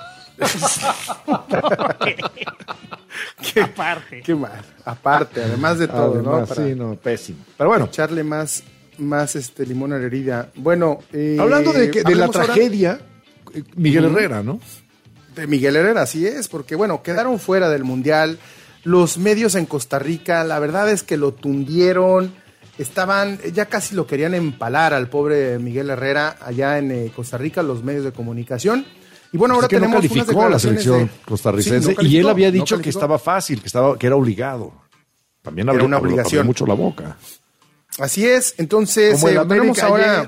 ¿Qué, Aparte. qué mal. Aparte, además de todo, Además, ¿no? Para sí, no, pésimo. Pero bueno, echarle más, más este limón a la herida. Bueno, eh, hablando de, que- de la hablemos ahora tragedia, eh, Miguel Herrera, ¿no? de Miguel Herrera, así es, porque bueno, quedaron fuera del Mundial. Los medios en Costa Rica, la verdad es que lo tundieron. Estaban, ya casi lo querían empalar al pobre Miguel Herrera allá en eh, Costa Rica, los medios de comunicación. Y bueno, ahora Es que no tenemos unas calificó a la declaraciones selección de- costarricense Sí, no y calificó, él había no dicho que calificó. estaba fácil, que estaba, que era obligado. También Era abrió, una abrió- obligación. abrió mucho la boca. Así es, entonces Como el eh, tenemos América ahora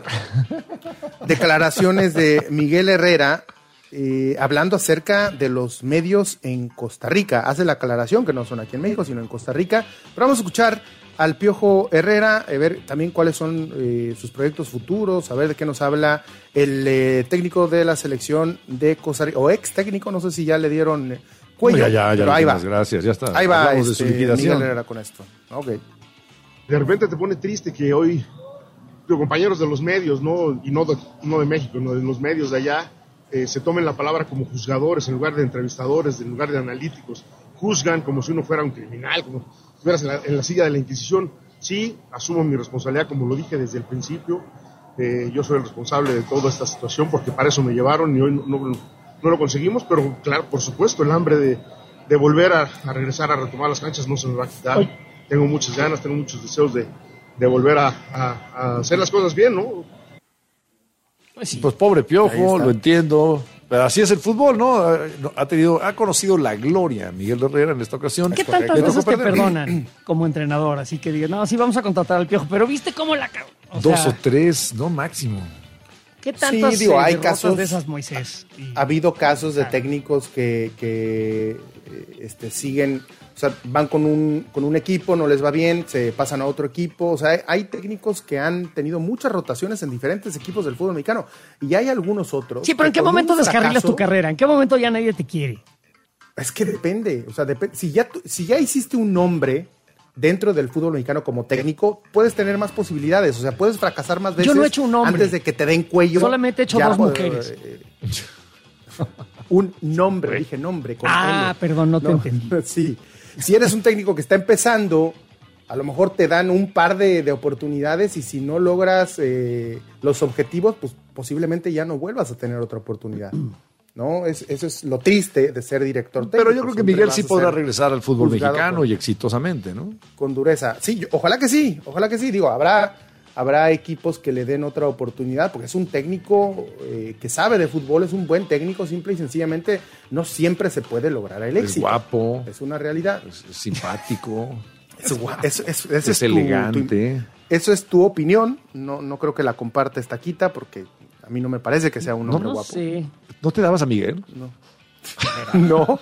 declaraciones de Miguel Herrera eh, hablando acerca de los medios en Costa Rica. Hace la aclaración que no son aquí en México, sino en Costa Rica. Pero vamos a escuchar al Piojo Herrera, a ver también cuáles son eh, sus proyectos futuros, a ver de qué nos habla el eh, técnico de la selección de Costa Rica, o ex técnico, no sé si ya le dieron eh, cuello, Ya, ya, ya, pero le ahí va. dimos gracias, ya está. Ahí va Hablamos de su este, liquidación. Miguel Herrera con esto. Ok. De repente te pone triste que hoy los compañeros de los medios, ¿no? Y no de, no de México, no de los medios de allá, eh, se tomen la palabra como juzgadores en lugar de entrevistadores, en lugar de analíticos. Juzgan como si uno fuera un criminal, como si estuvieras en la, en la silla de la Inquisición. Sí, asumo mi responsabilidad, como lo dije desde el principio. Eh, yo soy el responsable de toda esta situación porque para eso me llevaron y hoy no, no, no lo conseguimos, pero claro, por supuesto, el hambre de, de volver a, a regresar a retomar las canchas no se me va a quitar. Oye. Tengo muchas ganas, tengo muchos deseos de, de volver a, a, a hacer las cosas bien, ¿no? Pues, sí. Pues pobre Ahí Piojo, está. lo entiendo. Pero así es el fútbol, ¿no? Ha tenido, ha conocido la gloria Miguel Herrera en esta ocasión. ¿Qué Le tantas tocó veces te perder. perdonan como entrenador? Así que digan, no, sí vamos a contratar al Piojo, pero ¿viste cómo la cagó? O Dos sea, o tres, no máximo. ¿qué tantas Sí, digo, eh, hay derrotas casos- de esas, Moisés? Y- Ha habido casos de técnicos que, que eh, este, siguen, o sea, van con un, con un equipo, no les va bien, se pasan a otro equipo. O sea, hay, hay técnicos que han tenido muchas rotaciones en diferentes equipos del fútbol mexicano. Y hay algunos otros. Sí, pero ¿en que qué con un momento descarrilas fracaso- tu carrera? ¿En qué momento ya nadie te quiere? Es que depende. O sea, dep- si, ya, tu- si ya hiciste un nombre dentro del fútbol mexicano como técnico, puedes tener más posibilidades, o sea, puedes fracasar más veces. Yo no he hecho un hombre. Antes de que te den cuello. Solamente he hecho ya, dos mujeres. Eh, un nombre, dije nombre. Con ah, L. perdón, no te no, entendí. Sí, si eres un técnico que está empezando, a lo mejor te dan un par de, de oportunidades y si no logras eh, los objetivos, pues posiblemente ya no vuelvas a tener otra oportunidad. ¿No? Es, eso es lo triste de ser director técnico. Pero yo creo que Miguel sí podrá regresar al fútbol mexicano con, y exitosamente, ¿no? Con dureza. Sí, yo, ojalá que sí, ojalá que sí. Digo, habrá, habrá equipos que le den otra oportunidad, porque es un técnico eh, que sabe de fútbol, es un buen técnico, simple y sencillamente no siempre se puede lograr el éxito. Es guapo. Es una realidad. Es, es simpático. es, es, es, es, es, es tu, elegante. Tu, eso es tu opinión. No, no creo que la comparte esta quita, porque a mí no me parece que sea un hombre no guapo. Sé. ¿No te dabas a Miguel? No. No.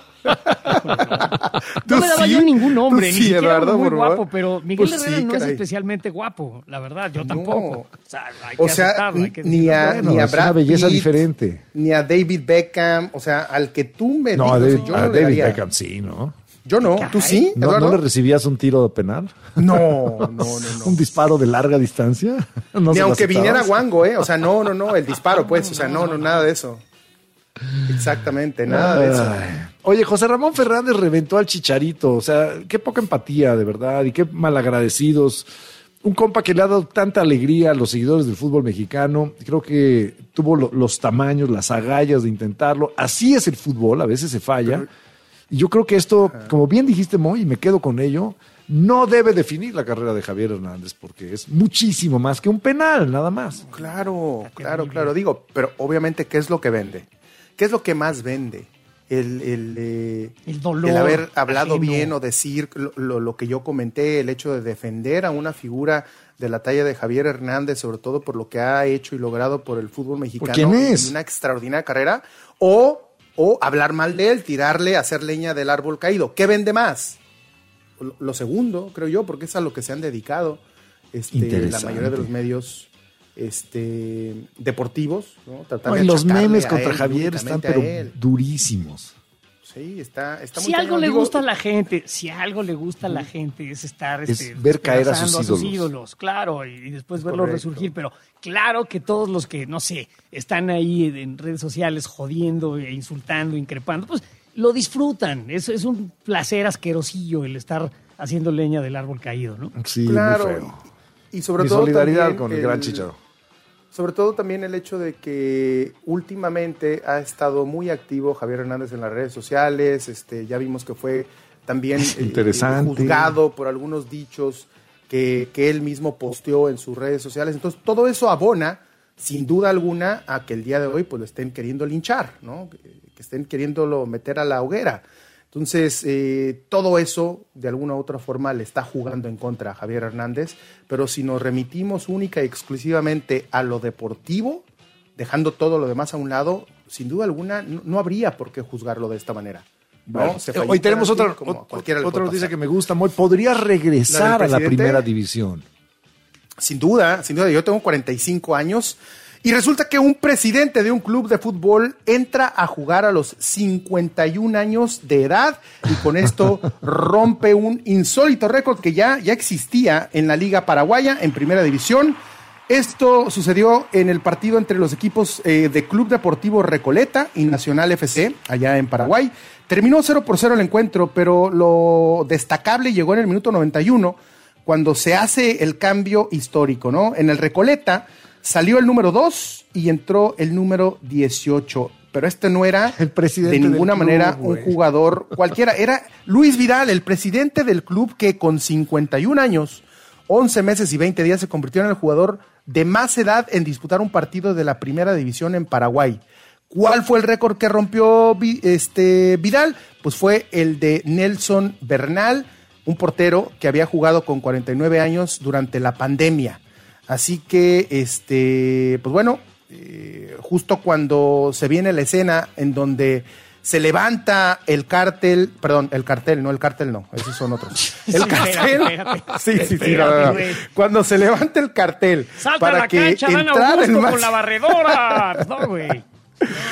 No me daba sí? yo ningún nombre, Tú ni sí, siquiera Eduardo, muy por guapo, favor. pero Miguel Pues Herrera sí, no caray. es especialmente guapo, la verdad, yo No. tampoco. O sea, hay que O sea, aceptarlo, hay que ni a, decirlo. ni a es una Brad belleza Pitt, diferente. ni a David Beckham, o sea, al que tú me No, digas, a David, yo a no le David daría. Beckham sí, ¿no? Yo no, ¿tú sí, ¿No, Eduardo? ¿No le recibías un tiro penal? No, no, no, no. ¿Un disparo de larga distancia? ¿No Ni se lo aunque aceptabas? viniera Wango, ¿eh? O sea, no, no, no, el disparo, pues, o sea, no, no, nada de eso. Exactamente, nada de eso. Ay. Oye, José Ramón Fernández reventó al Chicharito, o sea, qué poca empatía, de verdad, y qué malagradecidos. Un compa que le ha dado tanta alegría a los seguidores del fútbol mexicano, creo que tuvo lo, los tamaños, las agallas de intentarlo. Así es el fútbol, a veces se falla. Pero, y yo creo que esto, como bien dijiste, Moy, y me quedo con ello, no debe definir la carrera de Javier Hernández, porque es muchísimo más que un penal, nada más. Claro, claro, claro, digo, pero obviamente, ¿qué es lo que vende? ¿Qué es lo que más vende? El, el, eh, el dolor. El haber hablado ajeno. bien o decir lo, lo, lo que yo comenté, el hecho de defender a una figura de la talla de Javier Hernández, sobre todo por lo que ha hecho y logrado por el fútbol mexicano. ¿Quién es? Una extraordinaria carrera. O, o hablar mal de él, tirarle, hacer leña del árbol caído. ¿Qué vende más? Lo, lo segundo, creo yo, porque es a lo que se han dedicado este, la mayoría de los medios este deportivos, ¿no? No, y los memes contra él, Javier están pero durísimos. Sí, está, está muy Si algo cañón, le digo, gusta a la gente, si algo le gusta a la gente es estar es este, ver caer a sus, a sus ídolos. ídolos, claro, y, y después verlos correcto. resurgir, pero claro que todos los que, no sé, están ahí en redes sociales jodiendo e insultando, increpando, pues lo disfrutan, es, es un placer asquerosillo el estar haciendo leña del árbol caído, ¿no? Sí, claro, muy feo. Y, y sobre Mi todo solidaridad también con el, el gran Chicharo. Sobre todo también el hecho de que últimamente ha estado muy activo Javier Hernández en las redes sociales, este, ya vimos que fue también Interesante. Eh, juzgado por algunos dichos que, que él mismo posteó en sus redes sociales. Entonces todo eso abona, sin duda alguna, a que el día de hoy pues lo estén queriendo linchar, ¿no? Que, que estén queriéndolo meter a la hoguera. Entonces, eh, todo eso, de alguna u otra forma, le está jugando en contra a Javier Hernández, pero si nos remitimos única y exclusivamente a lo deportivo, dejando todo lo demás a un lado, sin duda alguna, no, no habría por qué juzgarlo de esta manera. ¿no? Bueno, Se hoy tenemos así, otra, como a otra, cualquiera le otra puede noticia pasar. que me gusta, Moy. ¿Podría regresar ¿La a la del presidente? primera división? Sin duda, sin duda. Yo tengo cuarenta y cinco años y resulta que un presidente de un club de fútbol entra a jugar a los cincuenta y un años de edad y con esto rompe un insólito récord que ya, ya existía en la Liga Paraguaya en primera división. Esto sucedió en el partido entre los equipos eh, de Club Deportivo Recoleta y Nacional F C, allá en Paraguay. Terminó cero por cero el encuentro, pero lo destacable llegó en el minuto noventa y uno, cuando se hace el cambio histórico, ¿no? En el Recoleta salió el número dos y entró el número dieciocho. Pero este no era el presidente de ninguna del club, manera güey. un jugador cualquiera. Era Luis Vidal, el presidente del club, que con cincuenta y un años, once meses y veinte días se convirtió en el jugador de más edad en disputar un partido de la primera división en Paraguay. ¿Cuál fue el récord que rompió este Vidal? Pues fue el de Nelson Bernal, un portero que había jugado con cuarenta y nueve años durante la pandemia. Así que, este, pues bueno, eh, justo cuando se viene la escena en donde se levanta el cártel, perdón, el cartel, no el cartel, no, esos son otros. El Sí, cartel, espérate, espérate. sí, sí, sí, Espérate, no, no, no. güey. Cuando se levanta el cartel Salta para a la que cancha, Dan entrara el Augusto máximo- con la barredora. No, güey.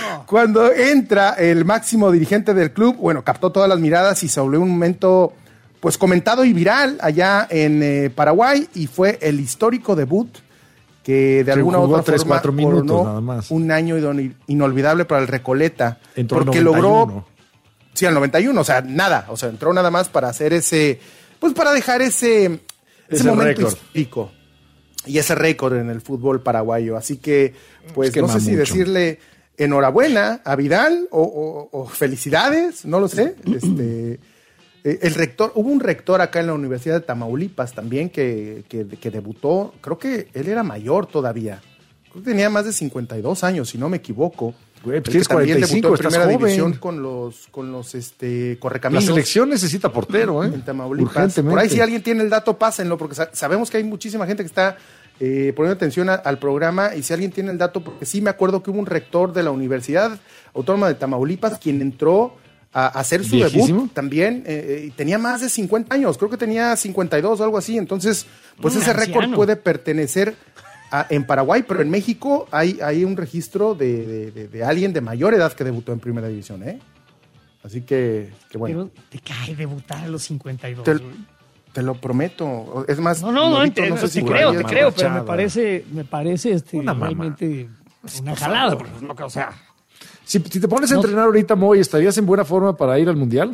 Cuando entra el máximo dirigente del club, bueno, captó todas las miradas y se volvió un momento pues comentado y viral allá en eh, Paraguay, y fue el histórico debut que de Sí, alguna u jugó otra tres, forma cuatro minutos, coronó nada más. un año idon- inolvidable para el Recoleta. Entró al porque noventa y uno. logró, sí, al noventa y uno, o sea, nada, o sea, entró nada más para hacer ese, pues para dejar ese, ese, Ese momento récord. histórico y ese récord en el fútbol paraguayo. Así que, pues, Es no sé quema si mucho. decirle enhorabuena a Vidal o, o- o felicidades, no lo sé. Este, eh, el rector, hubo un rector acá en la Universidad de Tamaulipas también que, que, que debutó, creo que él era mayor todavía, creo que tenía más de cincuenta y dos años, si no me equivoco. Güey, pues El tienes que también cuarenta y cinco, debutó en estás primera joven. división con los, con los este, La correcaminos. selección necesita portero, ¿eh? En Tamaulipas. Urgentemente. Por ahí si alguien tiene el dato, pásenlo, porque sa- sabemos que hay muchísima gente que está eh, poniendo atención a- al programa, y si alguien tiene el dato, porque sí me acuerdo que hubo un rector de la Universidad Autónoma de Tamaulipas quien entró a, a hacer su ¿Viejísimo? debut también, eh, y tenía más de cincuenta años, creo que tenía cincuenta y dos o algo así, entonces pues Un ese récord anciano. puede pertenecer a- en Paraguay, pero en México hay, hay un registro de, de- de- de alguien de mayor edad que debutó en primera división, ¿eh? Así que, que bueno. Pero te cae debutar a los cincuenta y dos. Te, güey. te lo prometo. Es más, No, no, no, Norito, te, sé te si creo, por ahí te es creo, pero me machada. parece, me parece este, Una mamá. realmente una jalada. porque, no, o sea, Si, si te pones a No. entrenar ahorita, Moy, ¿estarías en buena forma para ir al Mundial?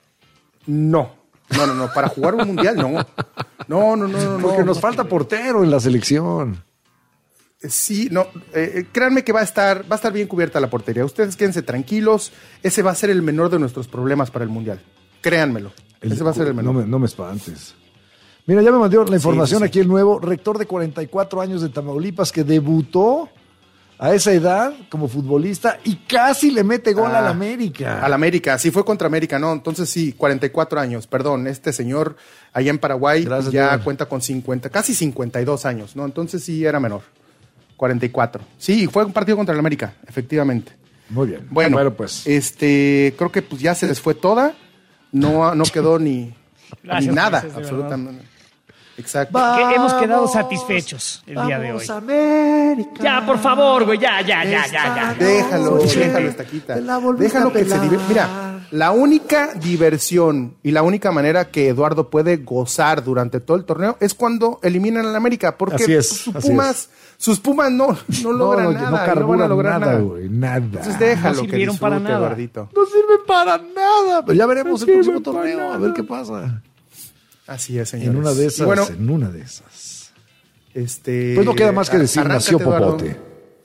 No, no, no, no, para jugar un mundial no. No, no, no, no. Porque no. nos falta portero en la selección. Sí, no, eh, eh, créanme que va a estar, va a estar bien cubierta la portería. Ustedes quédense tranquilos, ese va a ser el menor de nuestros problemas para el mundial. Créanmelo, ese va a ser el menor. No me, no me espantes. Mira, ya me mandó la información sí, sí. aquí el nuevo rector de cuarenta y cuatro años de Tamaulipas que debutó a esa edad como futbolista y casi le mete gol Ah, al América. Al América, sí fue contra América, no, entonces sí, cuarenta y cuatro años, perdón, este señor allá en Paraguay Gracias, ya Diego. cuenta con cincuenta, casi cincuenta y dos años, ¿no? Entonces sí era menor, cuarenta y cuatro. Sí, fue un partido contra el América, efectivamente. Muy bien. Bueno, pues. este, creo que pues ya se les fue toda, no, no quedó ni, Gracias, ni nada, Moisés, de absolutamente. Exacto. que hemos quedado satisfechos el día de hoy. Vamos, América. Ya, por favor, güey, ya, ya, ya, ya, ya. Déjalo, Oye, déjalo, Estaquita. te la volviste Déjalo a que se pelar. divierta. Mira, la única diversión y la única manera que Eduardo puede gozar durante todo el torneo es cuando eliminan a la América, porque Así es, sus así Pumas, sus Pumas no, no logran no, nada, no no, van a carburan lograr nada, nada. güey, nada. Entonces déjalo No que sirvieron disfrute, para nada. Eduardito. No sirve para nada. Pero ya veremos No el próximo sirve para torneo, a ver nada. qué pasa. Así es, señores. En una de Y esas, bueno, en una de esas. este, Pues no queda más que decir, arráncate, nació Eduardo. Popote.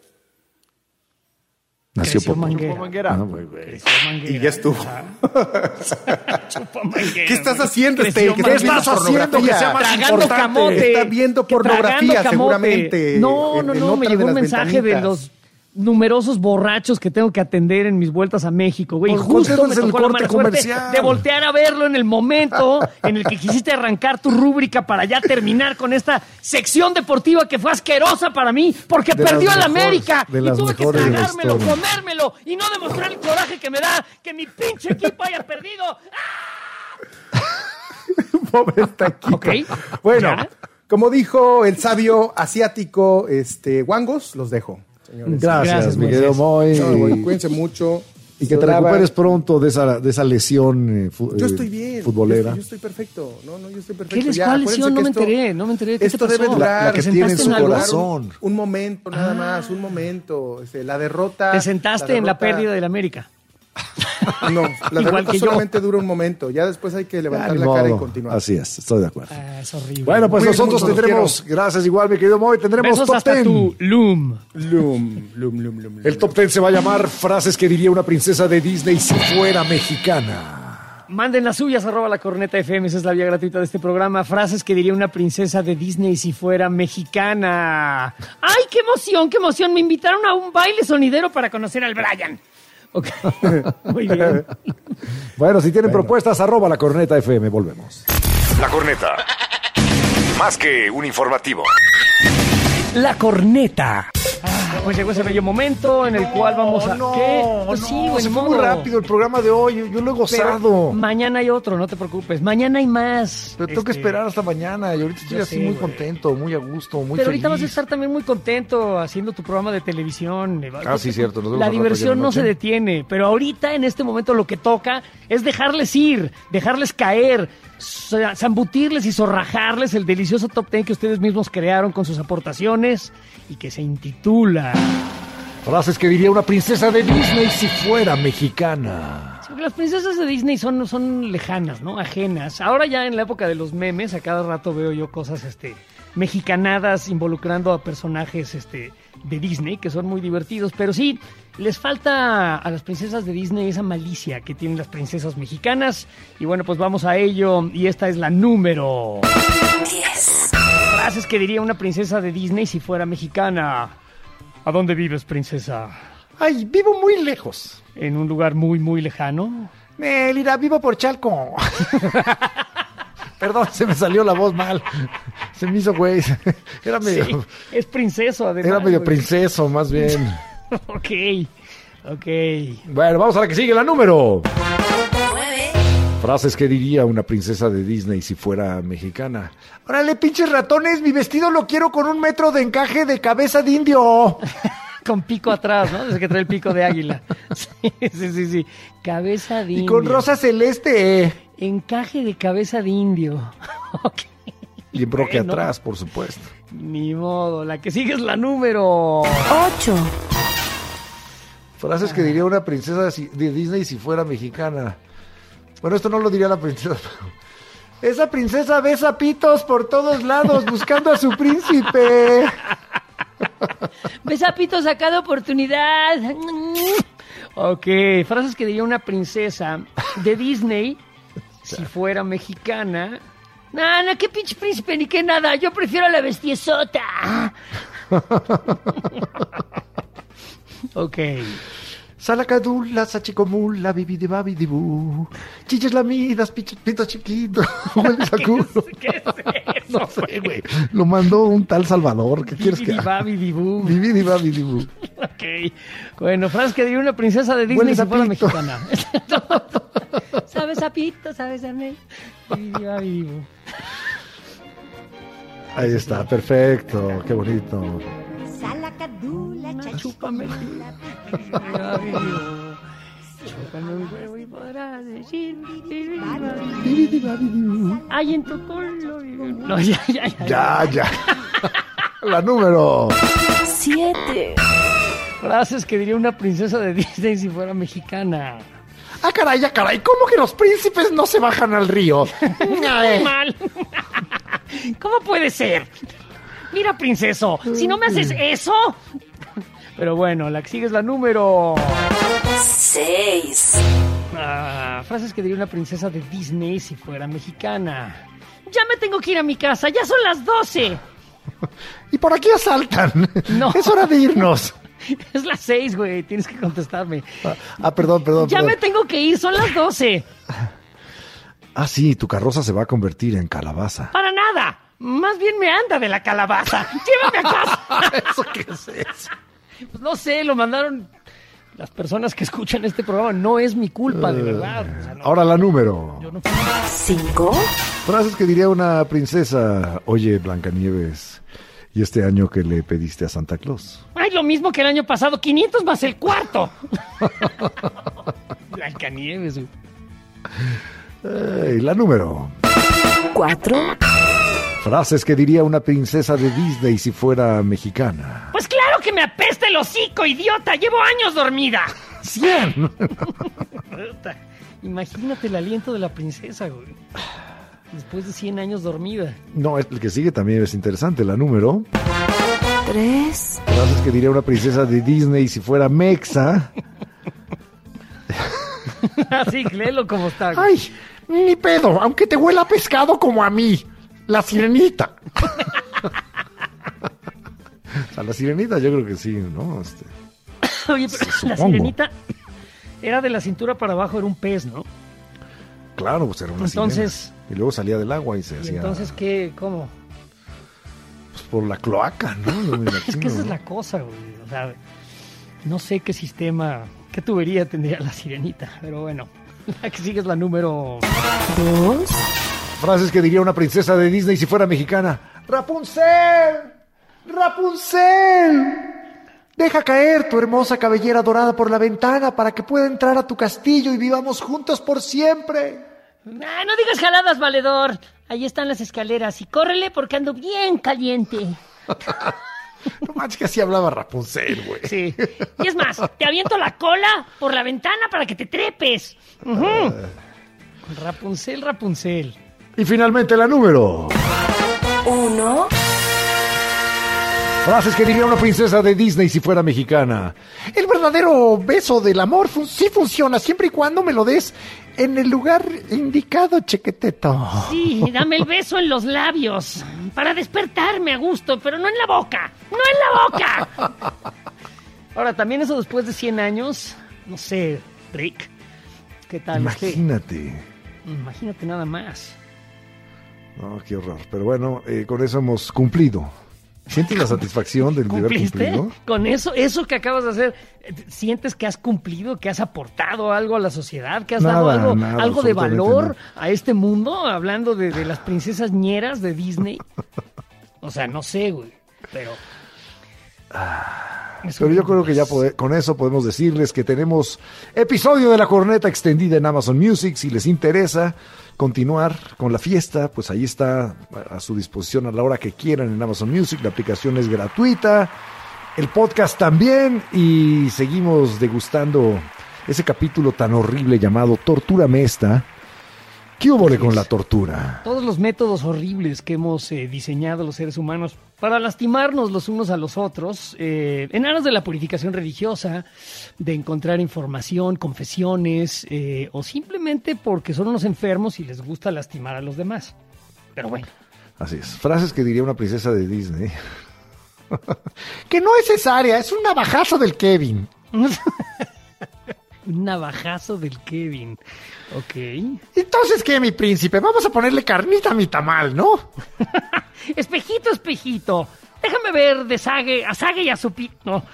Nació Creció Popote. Manguera. Ah, güey, güey. Creció Manguera. Y ya estuvo. Chupa Manguera, ¿Qué estás güey. haciendo, Creció este? ¿Qué Manguera. estás haciendo que sea más Tragando importante? camote. Está viendo Que pornografía, tragando camote. seguramente, No, en- no, en no, me otra llegó de un las mensaje de ventanitas. los numerosos borrachos que tengo que atender en mis vueltas a México, güey. Y Pues justo me concéntrate en el tocó la corte mala suerte comercial. de voltear a verlo en el momento en el que quisiste arrancar tu rúbrica para ya terminar con esta sección deportiva que fue asquerosa para mí porque De perdió las al mejores, América de y las tuve que mejores de la tragármelo, historia. comérmelo y no demostrar el coraje que me da que mi pinche equipo haya perdido. Pobre Estaquita. Ok. Bueno, ¿Ya? como dijo el sabio asiático este Wangos, los dejo. Señores. Gracias, Gracias, mi querido Moy. No, bueno, cuídense mucho. Y que te Brava. recuperes pronto de esa, de esa lesión eh, fu- Yo eh, estoy bien. futbolera. Yo estoy, yo estoy perfecto. No, no, yo estoy perfecto. ¿Qué les Ya, cuál acuérdense lesión? No que me esto- enteré, no me enteré. ¿Qué Esto te pasó? debe durar. La- la que ¿Te tiene en sentaste su en algo? corazón. Un momento, nada más, un momento. Este, la derrota. Te sentaste en la derrota- pérdida del América. No, la Igual derrota que yo. solamente dura un momento. Ya después hay que Ah, levantar ni la cara y modo. continuar. Así es, estoy de acuerdo. Ah, es horrible. Bueno, pues Cuídense nosotros mucho, los tendremos, gracias igual, mi querido Moy, tendremos Besos top hasta ten. tu Loom. Lum, lum, lum, lum, El top ten se va a llamar frases que diría una princesa de Disney si fuera mexicana. Manden las suyas, arroba la corneta F M, esa es la vía gratuita de este programa. Frases que diría una princesa de Disney si fuera mexicana. ¡Ay, qué emoción, qué emoción! Me invitaron a un baile sonidero para conocer al Brian. Ok, muy bien. Bueno, si tienen propuestas, arroba la corneta F M, volvemos. La corneta. Más que un informativo. La corneta. pues llegó ese bello momento en el No, cual vamos a... no, ¿Qué? Pues no, sí, güey, se ni fue muy modo. rápido el programa de hoy. Yo, yo lo he gozado. Pero mañana hay otro, no te preocupes. Mañana hay más. Pero tengo que Este, esperar hasta mañana. Y ahorita estoy yo así sé, muy güey. contento, muy a gusto, muy Pero feliz. ahorita vas a estar también muy contento haciendo tu programa de televisión. Ah, sí, cierto. Nos vemos La al rato diversión ya en la no noche. se detiene, pero ahorita en este momento lo que toca es dejarles ir, dejarles caer, sa- zambutirles y zorrajarles el delicioso top ten que ustedes mismos crearon con sus aportaciones y que se intitula... Frases que diría una princesa de Disney si fuera mexicana. Sí, porque las princesas de Disney son, son lejanas, ¿no? Ajenas. Ahora ya en la época de los memes, a cada rato veo yo cosas este, mexicanadas involucrando a personajes este, de Disney que son muy divertidos. Pero sí, les falta a las princesas de Disney esa malicia que tienen las princesas mexicanas. Y bueno, pues vamos a ello. Y esta es la número diez. Frases que diría una princesa de Disney si fuera mexicana. ¿A dónde vives, princesa? Ay, vivo muy lejos. ¿En un lugar muy, muy lejano? Melira, vivo por Chalco. Perdón, se me salió la voz mal. Se me hizo güey. Era medio, Sí, es princeso, además. era medio güey. princeso, más bien. Ok, ok. Bueno, vamos a la que sigue, la número. Frases que diría una princesa de Disney si fuera mexicana. Órale, pinches ratones, mi vestido lo quiero con un metro de encaje de cabeza de indio. Con pico atrás, ¿no? Desde que trae el pico de águila. Sí, sí, sí, sí. Cabeza de Y indio. con rosa celeste. Encaje de cabeza de indio. Ok. Y en broque Bueno. atrás, por supuesto. Ni modo. La que sigue es la número ocho. Frases que diría una princesa si- de Disney si fuera mexicana. Bueno, esto no lo diría la princesa. Esa princesa ve sapitos por todos lados buscando a su príncipe. Besapito sacado oportunidad. Ok, frases que diría una princesa de Disney si fuera mexicana. No, no, qué pinche príncipe ni qué nada. Yo prefiero a la bestiesota. Ok. Salacadula, sachicomula, bibidibabidibú. Chiches lamidas, pichos, pitos chiquitos. Hueles a culo. ¿Qué es eso? No sé, güey. Lo mandó un tal Salvador. ¿Qué quieres que haga? Bibidibabidibú. Bibidibabidibú. Ok. Bueno, frases que diría una princesa de Disney Huele si fuera sapito. mexicana. ¿Sabes sapito? ¿Sabes a mí? Bibidibabidibú. Ahí está, perfecto. Qué bonito. Salacadula, Chúpame. Chúpame un huevo y podrás decir. Ay, en tu culo. No, ya, ya, ya. Ya, ya. La número. Siete. Frases que diría una princesa de Disney si fuera mexicana. Ah, caray, ah, caray. ¿Cómo que los príncipes no se bajan al río? Muy mal. ¿Cómo puede ser? Mira, princeso, si no me haces eso. Pero bueno, la que sigue es la número seis. Ah, frases que diría una princesa de Disney si fuera mexicana. Ya me tengo que ir a mi casa, ya son las doce. Y por aquí asaltan. No. Es hora de irnos. Es las seis, güey, tienes que contestarme. Ah, ah, perdón, perdón. Ya perdón. me tengo que ir, son las doce. Ah, sí, tu carroza se va a convertir en calabaza. Para nada. Más bien me anda de la calabaza. Llévame a casa. ¿Eso qué es eso? Pues no sé, lo mandaron las personas que escuchan este programa. No es mi culpa, de verdad. O sea, no, Ahora la número. yo no- cinco. Frases que diría una princesa. Oye, Blancanieves, ¿y este año que le pediste a Santa Claus? Ay, lo mismo que el año pasado. quinientos más el cuarto. Blancanieves, güey. Ey, la número. Cuatro. Frases que diría una princesa de Disney si fuera mexicana. Pues claro que me apesta el hocico, idiota. Llevo años dormida. Cien. Puta, imagínate el aliento de la princesa, güey. Después de cien años dormida. No, el que sigue también es interesante. La número. Tres. Frases que diría una princesa de Disney si fuera mexa. Así, léelo como está. güey. Ay, ni pedo, aunque te huela a pescado como a mí. La sirenita. A la sirenita yo creo que sí, ¿no? Este, Oye, pero la supongo. sirenita era de la cintura para abajo, era un pez, ¿no? claro, pues era una Entonces- sirena. Y luego salía del agua y se Y hacía... entonces, ¿qué? ¿Cómo? por la cloaca, ¿no? Me imagino, es que esa ¿no? es la cosa, güey. O sea, no sé qué sistema, qué tubería tendría la sirenita, pero bueno. La que sigue es la número dos. Frases que diría una princesa de Disney si fuera mexicana. ¡Rapunzel! ¡Rapunzel! Deja caer tu hermosa cabellera dorada por la ventana para que pueda entrar a tu castillo y vivamos juntos por siempre. Ah, no digas jaladas, valedor. Ahí están las escaleras y córrele porque ando bien caliente. No manches que así hablaba Rapunzel, güey. Sí. Y es más, te aviento la cola por la ventana para que te trepes. Uh-huh. Uh, Rapunzel, Rapunzel. Y finalmente la número uno. Frases que diría una princesa de Disney si fuera mexicana. El verdadero beso del amor fun- sí funciona siempre y cuando me lo des en el lugar indicado, chequeteto. Sí, dame el beso en los labios para despertarme a gusto, pero no en la boca. ¡No en la boca! Ahora, también eso después de cien años, no sé, Rick, ¿qué tal? Imagínate. Imagínate nada más. No, qué horror. Pero bueno, eh, con eso hemos cumplido. ¿Sientes la satisfacción del deber ¿Cumpliste? cumplido? Con eso, eso que acabas de hacer, ¿sientes que has cumplido, que has aportado algo a la sociedad, que has Nada, dado algo, nada, algo de absolutamente valor nada. a este mundo, hablando de, de las princesas ñeras de Disney? O sea, no sé, güey, pero... Pero yo creo que ya pode- con eso podemos decirles que tenemos episodio de La Corneta extendida en Amazon Music. Si les interesa continuar con la fiesta, pues ahí está a su disposición a la hora que quieran en Amazon Music. La aplicación es gratuita, el podcast también, y seguimos degustando ese capítulo tan horrible llamado Tortúrame esta. ¿Qué hubo con la tortura? Todos los métodos horribles que hemos eh, diseñado los seres humanos para lastimarnos los unos a los otros, eh, en aras de la purificación religiosa, de encontrar información, confesiones, eh, o simplemente porque son unos enfermos y les gusta lastimar a los demás. Pero bueno. Así es. Frases que diría una princesa de Disney. Que no es cesárea, es un navajazo del Kevin. Un navajazo del Kevin. Ok. Entonces, ¿qué, mi príncipe? Vamos a ponerle carnita a mi tamal, ¿no? Espejito, espejito. Déjame ver de Sage, a Sage y a su pi... No.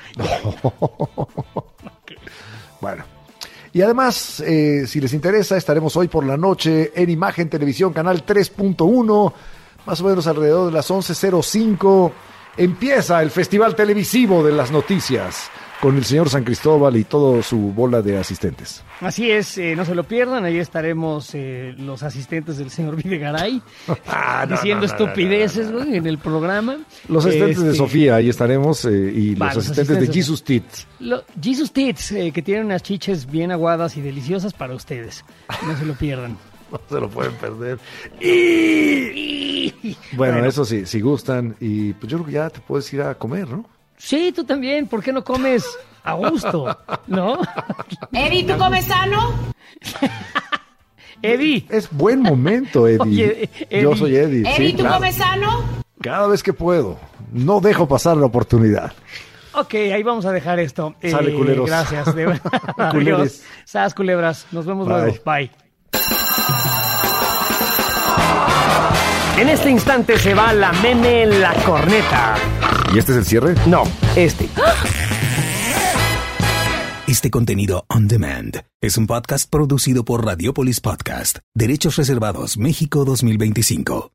Bueno. Y además, eh, si les interesa, estaremos hoy por la noche en Imagen Televisión, canal tres punto uno, más o menos alrededor de las once cero cinco. Empieza el Festival Televisivo de las Noticias con el señor San Cristóbal y toda su bola de asistentes. Así es, eh, no se lo pierdan, ahí estaremos eh, los asistentes del señor Videgaray Ah, no, diciendo no, no, estupideces, no, no, no. güey, en el programa. Los asistentes Este, de Sofía, ahí estaremos, eh, y Va, los los asistentes de asistentes. Jesus Tits. Lo- Jesus Tits, eh, que tienen unas chiches bien aguadas y deliciosas para ustedes. No se lo pierdan. No se lo pueden perder. Y... Bueno, Bueno. eso sí, si gustan, y pues yo creo que ya te puedes ir a comer, ¿no? Sí, tú también, ¿por qué no comes a gusto? ¿No? Eddie, ¿tú comes sano? Eddie. Es buen momento, Eddie. Oye, Eddie. Yo soy Eddie. Eddie, sí, ¿tú claro. comes sano? Cada vez que puedo. No dejo pasar la oportunidad. Ok, ahí vamos a dejar esto. Sale, Eh, culeros. Gracias. De verdad. Adiós. Culeres. Sas, culebras. Nos vemos Bye. luego. Bye. En este instante se va la meme en la corneta. ¿Y este es el cierre? No, este. Este contenido on demand es un podcast producido por Radiopolis Podcast, Derechos Reservados México dos mil veinticinco.